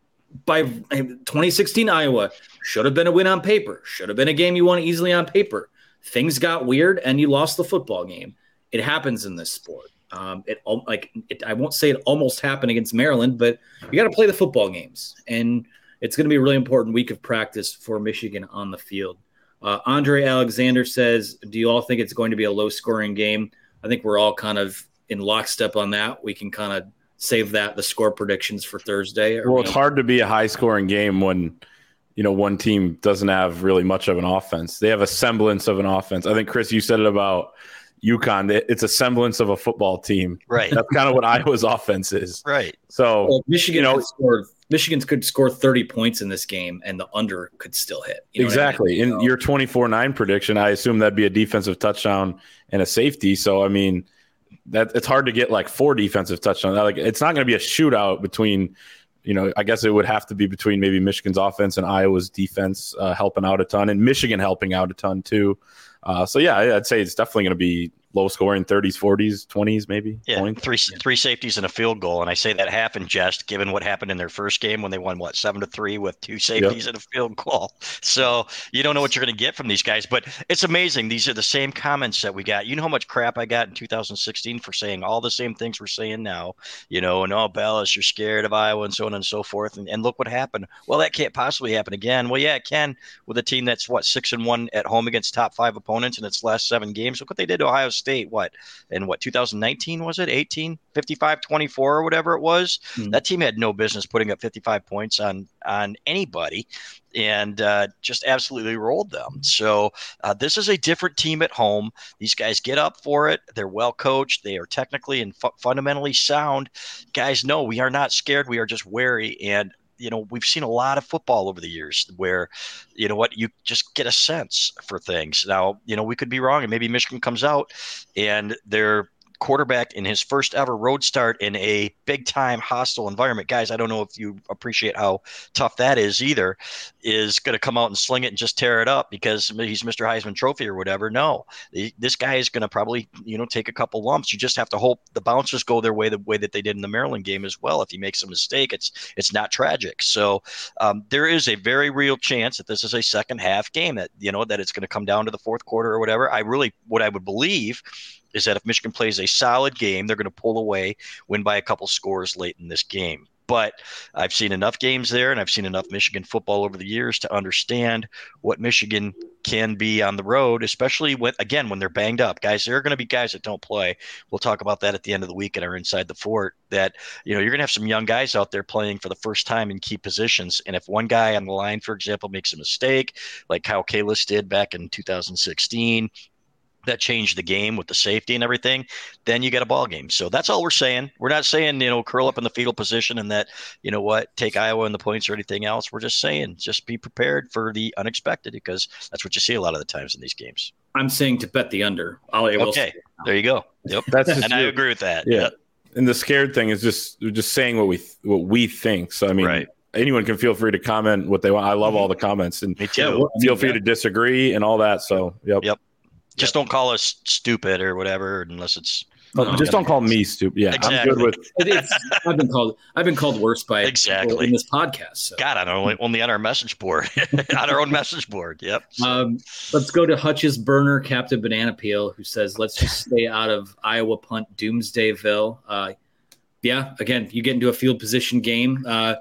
by twenty sixteen Iowa should have been a win on paper. Should have been a game you won easily on paper. Things got weird, and you lost the football game. It happens in this sport. Um, it like it, I won't say it almost happened against Maryland, but you got to play the football games, and it's going to be a really important week of practice for Michigan on the field. Uh, Andre Alexander says, "Do you all think it's going to be a low-scoring game?" I think we're all kind of in lockstep on that. We can kind of save that, the score predictions for Thursday. Well, it's hard to be a high-scoring game when, you know, one team doesn't have really much of an offense. They have a semblance of an offense. I think, Chris, you said it about UConn. It's a semblance of a football team. Right. That's kind of what Iowa's offense is. Right. So, well, Michigan, you know, could score, Michigan could score thirty points in this game, and the under could still hit. You know exactly. I mean? In so, your twenty-four nine prediction, I assume that'd be a defensive touchdown and a safety. So, I mean, that it's hard to get like four defensive touchdowns. Like, it's not going to be a shootout between, you know, I guess it would have to be between maybe Michigan's offense and Iowa's defense uh, helping out a ton, and Michigan helping out a ton too. Uh, so, yeah, I'd say it's definitely going to be low scoring, thirties, forties, twenties, maybe. Yeah, points. three three safeties and a field goal, and I say that half in jest, given what happened in their first game when they won what seven to three with two safeties yep. and a field goal. So you don't know what you're going to get from these guys, but it's amazing. These are the same comments that we got. You know how much crap I got in two thousand sixteen for saying all the same things we're saying now. You know, and oh, Bellis, you're scared of Iowa, and so on and so forth. And, and look what happened. Well, that can't possibly happen again. Well, yeah, it can with a team that's what six and one at home against top five opponents in its last seven games. Look what they did to Ohio State. What? In what, two thousand nineteen was it? eighteen, fifty-five twenty-four or whatever it was. Mm-hmm. That team had no business putting up fifty-five points on on anybody, and uh, just absolutely rolled them. So uh, this is a different team at home. These guys get up for it. They're well coached. They are technically and fu- fundamentally sound. Guys, no, we are not scared. We are just wary. And you know, we've seen a lot of football over the years where, you know what, you just get a sense for things. Now, you know, we could be wrong, and maybe Michigan comes out and they're quarterback in his first ever road start in a big time hostile environment. Guys, I don't know if you appreciate how tough that is either, is going to come out and sling it and just tear it up because he's Mister Heisman Trophy or whatever. No, this guy is going to probably, you know, take a couple lumps. You just have to hope the bouncers go their way the way that they did in the Maryland game as well. If he makes a mistake, it's it's not tragic. So um, there is a very real chance that this is a second half game, that, you know, that it's going to come down to the fourth quarter or whatever. I really, what I would believe is that if Michigan plays a solid game, they're going to pull away, win by a couple scores late in this game. But I've seen enough games there, and I've seen enough Michigan football over the years to understand what Michigan can be on the road, especially when, again, when they're banged up. Guys, there are going to be guys that don't play. We'll talk about that at the end of the week at our Inside the Fort, that, you know, you're going to have some young guys out there playing for the first time in key positions. And if one guy on the line, for example, makes a mistake, like Kyle Kalis did back in two thousand sixteen, that changed the game with the safety and everything, then you get a ball game. So that's all we're saying. We're not saying, you know, curl up in the fetal position and that, you know what, take Iowa in the points or anything else. We're just saying, just be prepared for the unexpected, because that's what you see a lot of the times in these games. I'm saying to bet the under. I'll, okay, there you go. Yep, that's just and I agree with that. Yeah. Yep. And the scared thing is just we're just saying what we what we think. So I mean, right. Anyone can feel free to comment what they want. I love all the comments, and me too. Feel free to disagree and all that. So yep. Yep. Just don't call us stupid or whatever, unless it's. Oh, no, just don't call me stupid. Yeah, exactly. I'm good with. It's, I've been called. I've been called worse by exactly in this podcast. So. God, I don't know. Only on our message board, on our own message board. Yep. So. Um, let's go to Hutch's burner, Captain Banana Peel, who says, "Let's just stay out of Iowa punt Doomsdayville." Uh, yeah, again, you get into a field position game. Uh,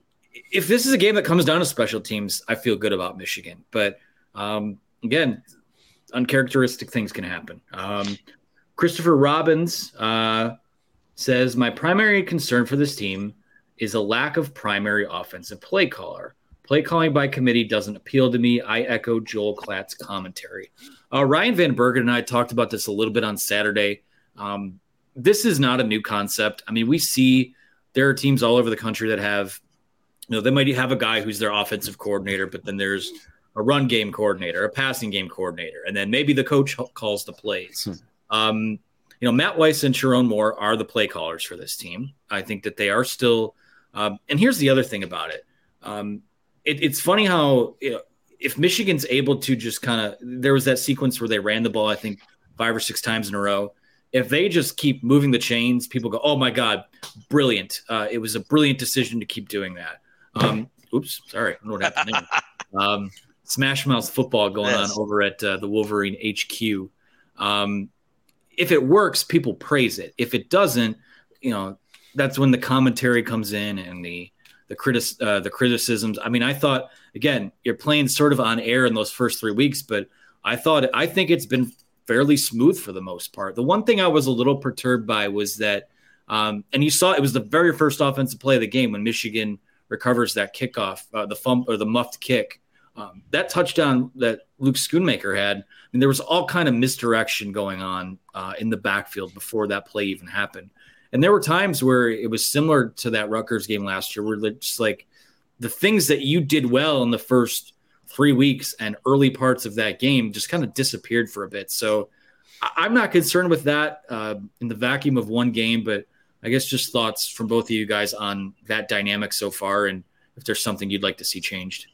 if this is a game that comes down to special teams, I feel good about Michigan. But um, again. Uncharacteristic things can happen. Um, Christopher Robbins uh, says, my primary concern for this team is a lack of primary offensive play caller. Play calling by committee doesn't appeal to me. I echo Joel Klatt's commentary. Uh, Ryan Van Bergen and I talked about this a little bit on Saturday. Um, this is not a new concept. I mean, we see there are teams all over the country that have, you know, they might have a guy who's their offensive coordinator, but then there's a run game coordinator, a passing game coordinator, and then maybe the coach calls the plays. Hmm. Um, you know, Matt Weiss and Sharon Moore are the play callers for this team. I think that they are still um, – and here's the other thing about it. Um, it it's funny how you know, if Michigan's able to just kind of – there was that sequence where they ran the ball, I think, five or six times in a row. If they just keep moving the chains, people go, oh, my God, brilliant. Uh, it was a brilliant decision to keep doing that. Um, oops, sorry. I don't know what happened there. Um, Smash Mouth football going yes. on over at uh, the Wolverine H Q. Um, if it works, people praise it. If it doesn't, you know, that's when the commentary comes in and the the, critic, uh, the criticisms. I mean, I thought, again, you're playing sort of on air in those first three weeks, but I thought I think it's been fairly smooth for the most part. The one thing I was a little perturbed by was that, um, and you saw it was the very first offensive play of the game when Michigan recovers that kickoff, uh, the fump or the muffed kick. Um, that touchdown that Luke Schoonmaker had, I mean, there was all kind of misdirection going on uh, in the backfield before that play even happened. And there were times where it was similar to that Rutgers game last year, where just like the things that you did well in the first three weeks and early parts of that game just kind of disappeared for a bit. So I- I'm not concerned with that uh, in the vacuum of one game, but I guess just thoughts from both of you guys on that dynamic so far and if there's something you'd like to see changed.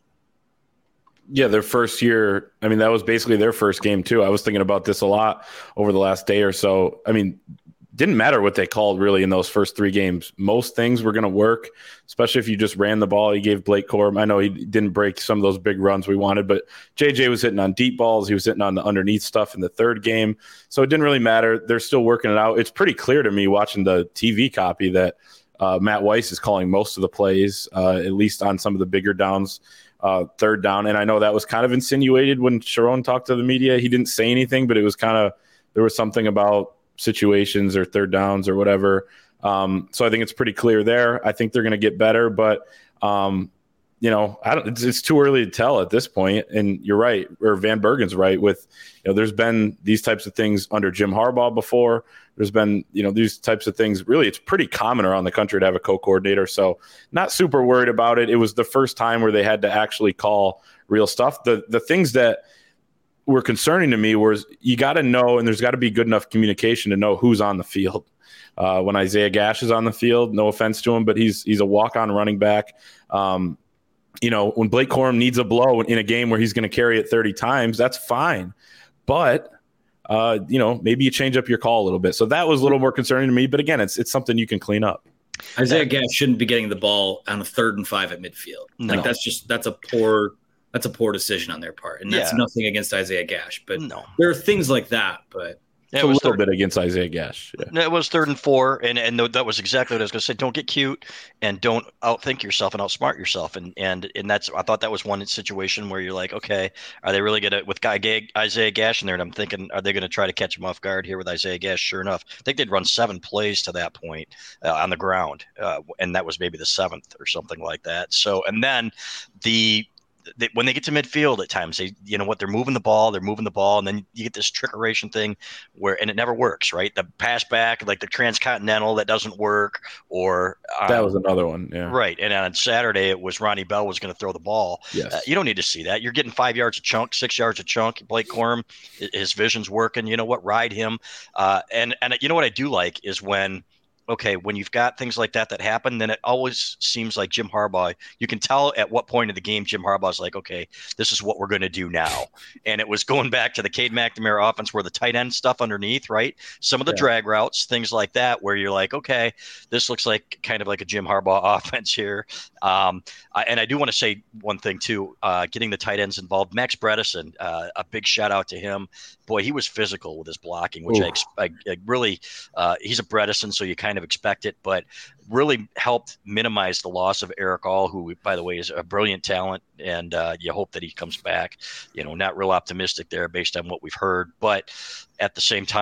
Yeah, their first year, I mean, that was basically their first game too. I was thinking about this a lot over the last day or so. I mean, didn't matter what they called really in those first three games. Most things were going to work, especially if you just ran the ball. You gave Blake Corum. I know he didn't break some of those big runs we wanted, but J J was hitting on deep balls. He was hitting on the underneath stuff in the third game. So it didn't really matter. They're still working it out. It's pretty clear to me watching the T V copy that uh, Matt Weiss is calling most of the plays, uh, at least on some of the bigger downs. Uh, third down. And I know that was kind of insinuated when Sharon talked to the media. He didn't say anything, but it was kind of, there was something about situations or third downs or whatever. Um, so I think it's pretty clear there. I think they're going to get better, but um, you know, I don't, it's, it's too early to tell at this point. And you're right, or Van Bergen's right with, you know, there's been these types of things under Jim Harbaugh before. There's been, you know, these types of things. Really, it's pretty common around the country to have a co-coordinator. So not super worried about it. It was the first time where they had to actually call real stuff. The the things that were concerning to me was you got to know, and there's got to be good enough communication to know who's on the field. Uh, when Isaiah Gash is on the field, no offense to him, but he's he's a walk-on running back. Um, you know, when Blake Corum needs a blow in a game where he's going to carry it thirty times, that's fine. But Uh, you know, maybe you change up your call a little bit. So that was a little more concerning to me. But again, it's it's something you can clean up. Isaiah Gash shouldn't be getting the ball on a third and five at midfield. No. Like that's just that's a poor that's a poor decision on their part, and that's Yeah. nothing against Isaiah Gash. But No. there are things like that. But It's a little bit against Isaiah Gash. Yeah. It was third and four, and and that was exactly what I was going to say. Don't get cute, and don't outthink yourself and outsmart yourself. And and and that's I thought that was one situation where you're like, okay, are they really going to with Guy Gag, Isaiah Gash in there? And I'm thinking, are they going to try to catch him off guard here with Isaiah Gash? Sure enough, I think they'd run seven plays to that point uh, on the ground, uh, and that was maybe the seventh or something like that. So and then the. They, when they get to midfield at times, they, you know what, they're moving the ball, they're moving the ball, and then you get this trickeration thing where, and it never works, right? The pass back, like the transcontinental, that doesn't work, or um, That was another one, yeah. right. And on Saturday, it was Ronnie Bell was going to throw the ball. Yes. Uh, you don't need to see that. You're getting five yards a chunk, six yards a chunk. Blake Corum, his vision's working. You know what? Ride him. Uh, and and you know what I do like is when. Okay, when you've got things like that that happen, then it always seems like Jim Harbaugh, you can tell at what point of the game Jim Harbaugh's like, okay, this is what we're going to do now. And it was going back to the Cade McNamara offense where the tight end stuff underneath, right? Some of the yeah. drag routes, things like that, where you're like, okay, this looks like kind of like a Jim Harbaugh offense here. Um, I, and I do want to say one thing, too, uh, getting the tight ends involved. Max Bredesen, uh, a big shout out to him. Boy, he was physical with his blocking, which I, I, I really uh, – he's a Bredesen, so you kind of expect it, but really helped minimize the loss of Eric All, who, by the way, is a brilliant talent, and uh, you hope that he comes back. You know, not real optimistic there based on what we've heard, but at the same time,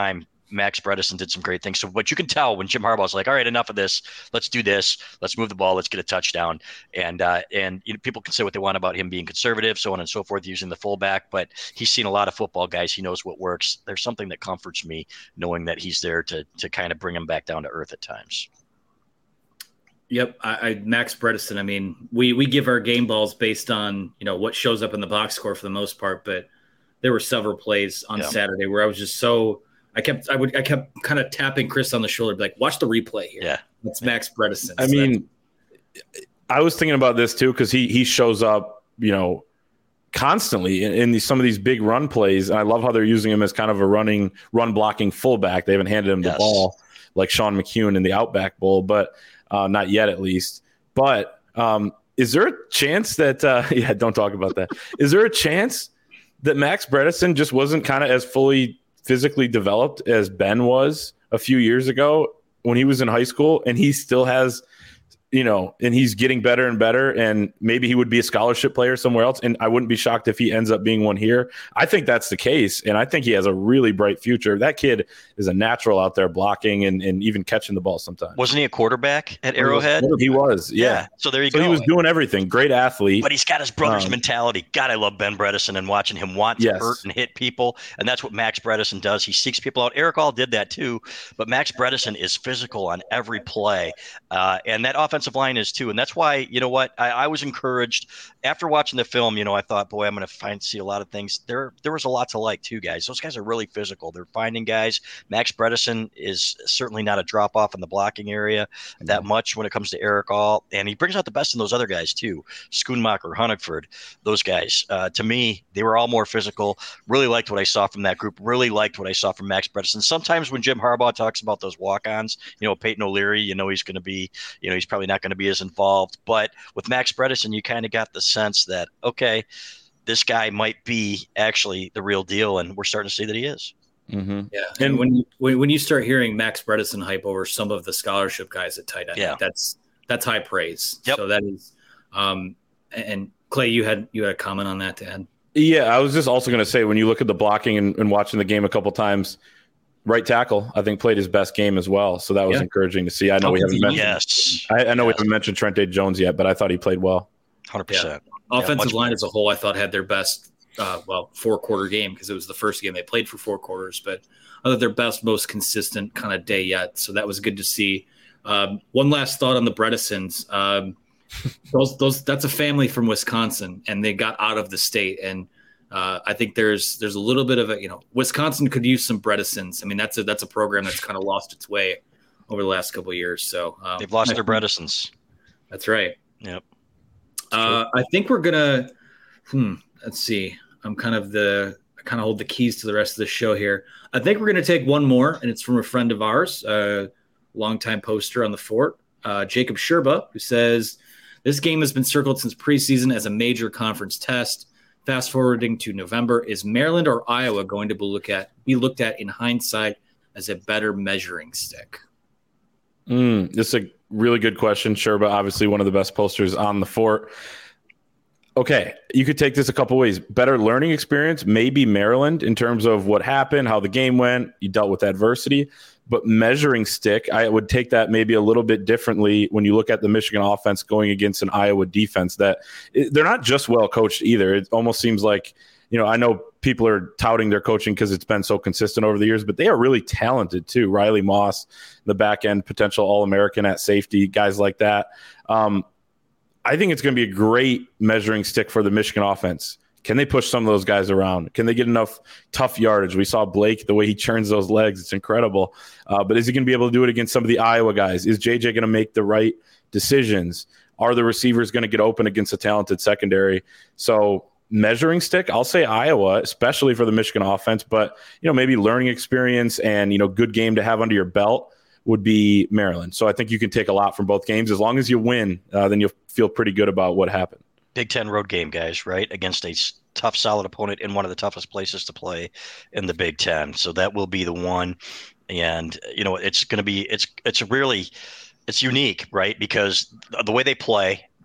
Max Bredesen did some great things. So what you can tell when Jim Harbaugh's like, all right, enough of this. Let's do this. Let's move the ball. Let's get a touchdown. And uh, and you know, people can say what they want about him being conservative, so on and so forth, using the fullback. But he's seen a lot of football guys. He knows what works. There's something that comforts me knowing that he's there to to kind of bring him back down to earth at times. Yep, I, I Max Bredesen. I mean, we we give our game balls based on you know what shows up in the box score for the most part, but there were several plays on yeah. Saturday where I was just so I kept I would I kept kind of tapping Chris on the shoulder, be like, watch the replay here. Yeah, it's Max Bredesen. I so mean, I was thinking about this too because he he shows up, you know, constantly in, in these, some of these big run plays, and I love how they're using him as kind of a running run blocking fullback. They haven't handed him yes. the ball like Sean McEwen in the Outback Bowl, but. Uh, not yet, at least. But um, is there a chance that uh, – yeah, don't talk about that. Is there a chance that Max Bredesen just wasn't kind of as fully physically developed as Ben was a few years ago when he was in high school, and he still has – you know, and he's getting better and better, and maybe he would be a scholarship player somewhere else, and I wouldn't be shocked if he ends up being one here. I think that's the case, and I think he has a really bright future. That kid is a natural out there blocking and, and even catching the ball sometimes. Wasn't he a quarterback at Arrowhead? He was, yeah. yeah. So there you so go. He was doing everything. Great athlete. But he's got his brother's um, mentality. God, I love Ben Bredesen and watching him want to yes. hurt and hit people, and that's what Max Bredesen does. He seeks people out. Eric All did that too, but Max Bredesen is physical on every play, uh, and that offensive line is too. And that's why, you know what, I, I was encouraged after watching the film. You know, I thought, boy, I'm going to find see a lot of things. There, there was a lot to like too, guys. Those guys are really physical. They're finding guys. Max Bredesen is certainly not a drop off in the blocking area that much when it comes to Eric All, and he brings out the best in those other guys too. Schoonmaker, Hunnickford, those guys. Uh, to me, they were all more physical. Really liked what I saw from that group. Really liked what I saw from Max Bredesen. Sometimes when Jim Harbaugh talks about those walk-ons, you know, Peyton O'Leary, you know, he's going to be, you know, he's probably not going to be as involved. But with Max Bredesen, you kind of got the sense that, okay, this guy might be actually the real deal, and we're starting to see that he is. Mm-hmm. Yeah, and when you, when you start hearing Max Bredesen hype over some of the scholarship guys at tight end, yeah. that's that's high praise. Yep. So that is, um, and Clay, you had you had a comment on that to add. Yeah, I was just also going to say when you look at the blocking and, and watching the game a couple times. Right tackle, I think, played his best game as well. So that was yeah. encouraging to see. I know oh, we haven't mentioned. Yes. I, I know yes. we haven't mentioned Trente Jones yet, but I thought he played well. one hundred percent. Yeah. Offensive yeah, line as a whole, I thought had their best, uh, well, four quarter game because it was the first game they played for four quarters. But I thought their best, most consistent kind of day yet. So that was good to see. Um, one last thought on the Bredesens. Um, those, those, that's a family from Wisconsin, and they got out of the state. And Uh, I think there's there's a little bit of a, you know, Wisconsin could use some Bredesens. I mean, that's a that's a program that's kind of lost its way over the last couple of years. So um, they've lost their Bredesens. That's right. Yep. Uh, I think we're gonna. Hmm. Let's see. I'm kind of the I kind of hold the keys to the rest of the show here. I think we're gonna take one more, and it's from a friend of ours, a uh, longtime poster on the Fort, uh, Jacob Sherba, who says this game has been circled since preseason as a major conference test. Fast forwarding to November, is Maryland or Iowa going to be look at be looked at in hindsight as a better measuring stick? Mm, this is a really good question, Sherba. Obviously, one of the best posters on the Fort. Okay, you could take this a couple ways. Better learning experience, maybe Maryland in terms of what happened, how the game went. You dealt with adversity. But measuring stick, I would take that maybe a little bit differently when you look at the Michigan offense going against an Iowa defense that it, they're not just well coached either. It almost seems like, you know, I know people are touting their coaching because it's been so consistent over the years, but they are really talented too. Riley Moss, the back end potential All-American at safety, guys like that. Um, I think it's going to be a great measuring stick for the Michigan offense. Can they push some of those guys around? Can they get enough tough yardage? We saw Blake, the way he churns those legs. It's incredible. Uh, but is he going to be able to do it against some of the Iowa guys? Is J J going to make the right decisions? Are the receivers going to get open against a talented secondary? So measuring stick, I'll say Iowa, especially for the Michigan offense. But, you know, maybe learning experience and, you know, good game to have under your belt would be Maryland. So I think you can take a lot from both games. As long as you win, uh, then you'll feel pretty good about what happened. Big Ten road game, guys, right? Against a tough, solid opponent in one of the toughest places to play in the Big Ten. So that will be the one. And, you know, it's going to be, it's, it's really, it's unique, right? Because the way they play,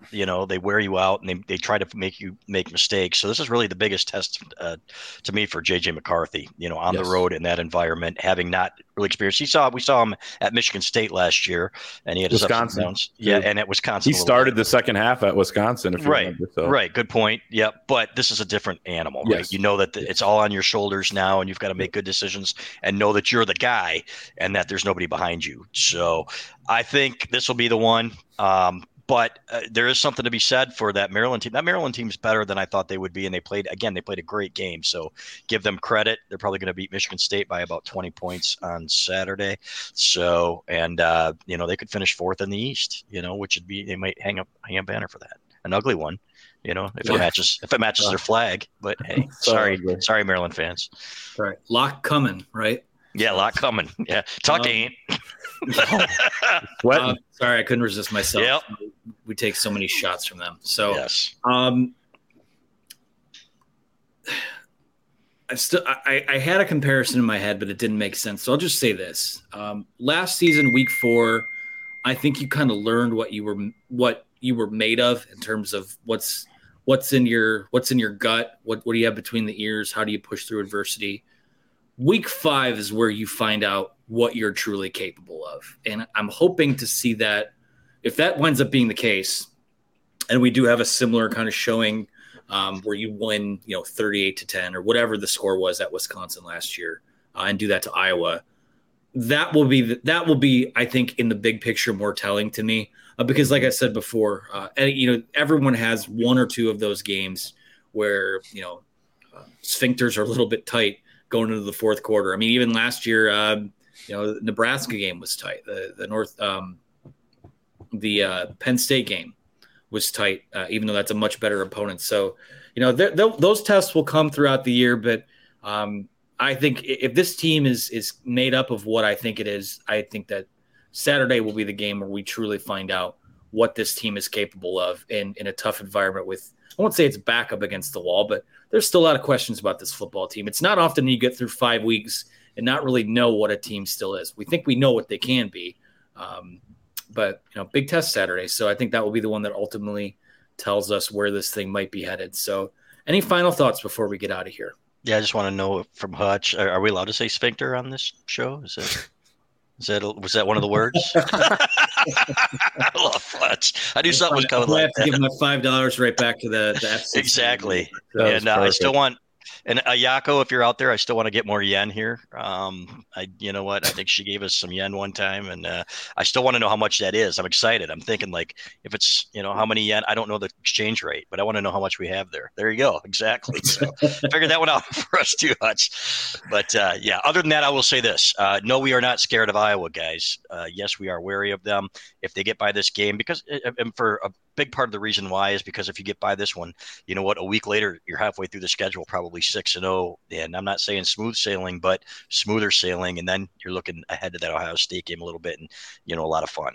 You know, they wear you out and they, they try to make you make mistakes. So this is really the biggest test uh, to me for J J McCarthy, you know, on yes. the road in that environment, having not really experienced. He saw, we saw him at Michigan State last year and he had his Wisconsin. ups and downs. Yeah. And at Wisconsin. He started the second half at Wisconsin. If you right. remember, so. Right. Good point. Yeah. But this is a different animal, right? Yes. You know that the, it's all on your shoulders now and you've got to make good decisions and know that you're the guy and that there's nobody behind you. So I think this will be the one. Um, But uh, there is something to be said for that Maryland team. That Maryland team is better than I thought they would be, and they played again. They played a great game, so give them credit. They're probably going to beat Michigan State by about twenty points on Saturday. So, and uh, you know they could finish fourth in the East. You know, which would be they might hang up hang a banner for that, an ugly one. You know, if yeah. it matches if it matches their flag. But hey, sorry, sorry, Maryland fans. Right, lock coming, right? Yeah, lot coming. Yeah, talk um, ain't. uh, sorry, I couldn't resist myself. Yep. We take so many shots from them. So, yes. um, I still I, I had a comparison in my head, but it didn't make sense. So I'll just say this: um, last season, week four, I think you kind of learned what you were what you were made of in terms of what's what's in your what's in your gut. What what do you have between the ears? How do you push through adversity? Week five is where you find out what you're truly capable of. And I'm hoping to see that if that winds up being the case, and we do have a similar kind of showing um, where you win, you know, thirty-eight to ten or whatever the score was at Wisconsin last year uh, and do that to Iowa, that will be, that will be, I think, in the big picture, more telling to me uh, because like I said before, uh, and, you know, everyone has one or two of those games where, you know, uh, sphincters are a little bit tight going into the fourth quarter. I mean, even last year, um, you know, the Nebraska game was tight. The the North, um, the uh, Penn State game was tight, uh, even though that's a much better opponent. So, you know, th- th- those tests will come throughout the year. But um, I think if this team is is made up of what I think it is, I think that Saturday will be the game where we truly find out what this team is capable of in in a tough environment with. I won't say it's back up against the wall, but there's still a lot of questions about this football team. It's not often you get through five weeks and not really know what a team still is. We think we know what they can be, um, but you know, big test Saturday. So I think that will be the one that ultimately tells us where this thing might be headed. So any final thoughts before we get out of here? Yeah, I just want to know from Hutch, are, are we allowed to say sphincter on this show? Is it? Is that was that one of the words? I love Hutch. I knew something was coming. I have like to give him five dollars right back to the, the F C C. Exactly. And uh, I still want. And Ayako, if you're out there, I still want to get more yen here. Um, I, you know what? I think she gave us some yen one time, and uh, I still want to know how much that is. I'm excited. I'm thinking like, if it's, you know, how many yen? I don't know the exchange rate, but I want to know how much we have there. There you go. Exactly. So figured that one out for us too much. But uh, yeah, other than that, I will say this: uh, no, we are not scared of Iowa, guys. Uh, yes, we are wary of them if they get by this game, because and for a big part of the reason why is because if you get by this one, you know what? A week later, you're halfway through the schedule, probably six and zero. And I'm not saying smooth sailing, but smoother sailing. And then you're looking ahead to that Ohio State game a little bit, and you know, a lot of fun.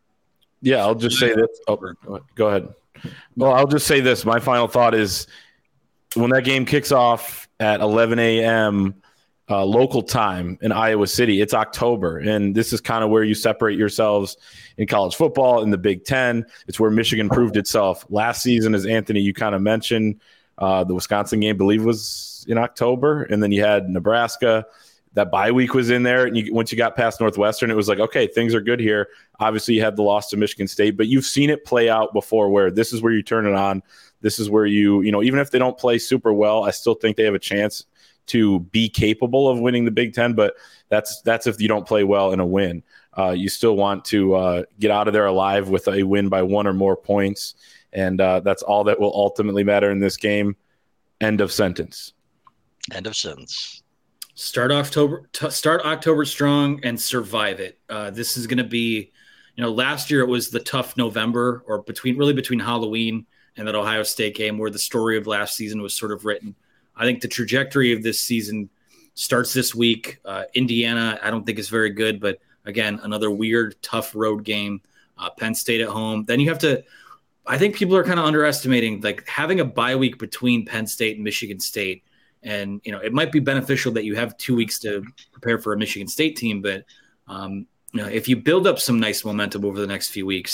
Yeah, I'll just say this. Oh, go ahead. Well, I'll just say this. My final thought is when that game kicks off at eleven a.m. Uh, local time in Iowa City, it's October, and this is kind of where you separate yourselves in college football in the Big Ten. It's where Michigan proved itself last season, as Anthony, you kind of mentioned. Uh, the Wisconsin game, I believe, was in October, and then you had Nebraska. That bye week was in there, and you, once you got past Northwestern, it was like, okay, things are good here. Obviously, you had the loss to Michigan State, but you've seen it play out before where this is where you turn it on. This is where you, you know, even if they don't play super well, I still think they have a chance to be capable of winning the Big Ten, but that's that's if you don't play well in a win. Uh, you still want to uh, get out of there alive with a win by one or more points, and uh, that's all that will ultimately matter in this game. End of sentence. End of sentence. Start October. T- start October strong and survive it. Uh, this is going to be, you know, last year it was the tough November, or between really between Halloween and that Ohio State game, where the story of last season was sort of written. I think the trajectory of this season starts this week. Uh, Indiana, I don't think is very good, but again, another weird, tough road game. Uh, Penn State at home. Then you have to, I think people are kind of underestimating, like having a bye week between Penn State and Michigan State. And, you know, it might be beneficial that you have two weeks to prepare for a Michigan State team. But, um, you know, if you build up some nice momentum over the next few weeks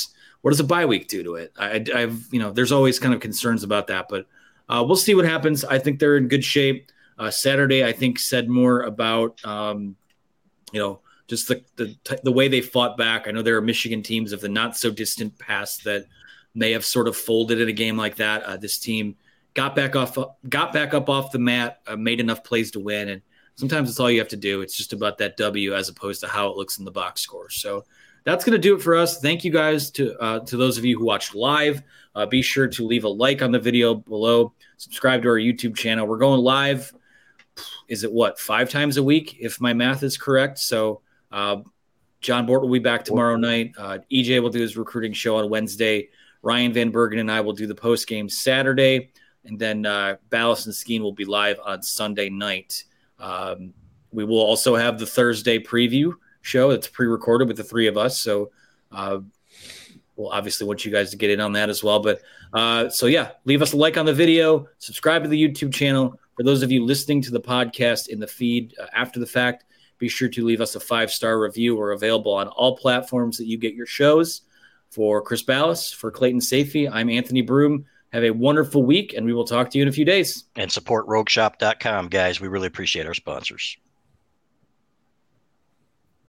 what does a bye week do to it? I, I've, you know, there's always kind of concerns about that, but uh, we'll see what happens. I think they're in good shape. Uh, Saturday, I think, said more about, um, you know, just the, the the way they fought back. I know there are Michigan teams of the not so distant past that may have sort of folded in a game like that. Uh, this team got back off, got back up off the mat, uh, made enough plays to win, and sometimes it's all you have to do. It's just about that W as opposed to how it looks in the box score. So that's going to do it for us. Thank you guys to uh, to those of you who watched live. Uh, be sure to leave a like on the video below. Subscribe to our YouTube channel. We're going live. Is it what, five times a week, if my math is correct? So uh, John Bort will be back tomorrow night. Uh, E J will do his recruiting show on Wednesday. Ryan Van Bergen and I will do the post game Saturday, and then uh, Ballas and Skeen will be live on Sunday night. Um, we will also have the Thursday preview show that's pre-recorded with the three of us. So uh, we'll obviously want you guys to get in on that as well. But uh, so yeah, leave us a like on the video, subscribe to the YouTube channel. For those of you listening to the podcast in the feed uh, after the fact, be sure to leave us a five-star review. We're available on all platforms that you get your shows. For Chris Ballas, for Clayton Sayfie, I'm Anthony Broome. Have a wonderful week, and we will talk to you in a few days. And support rogue shop dot com, guys. We really appreciate our sponsors.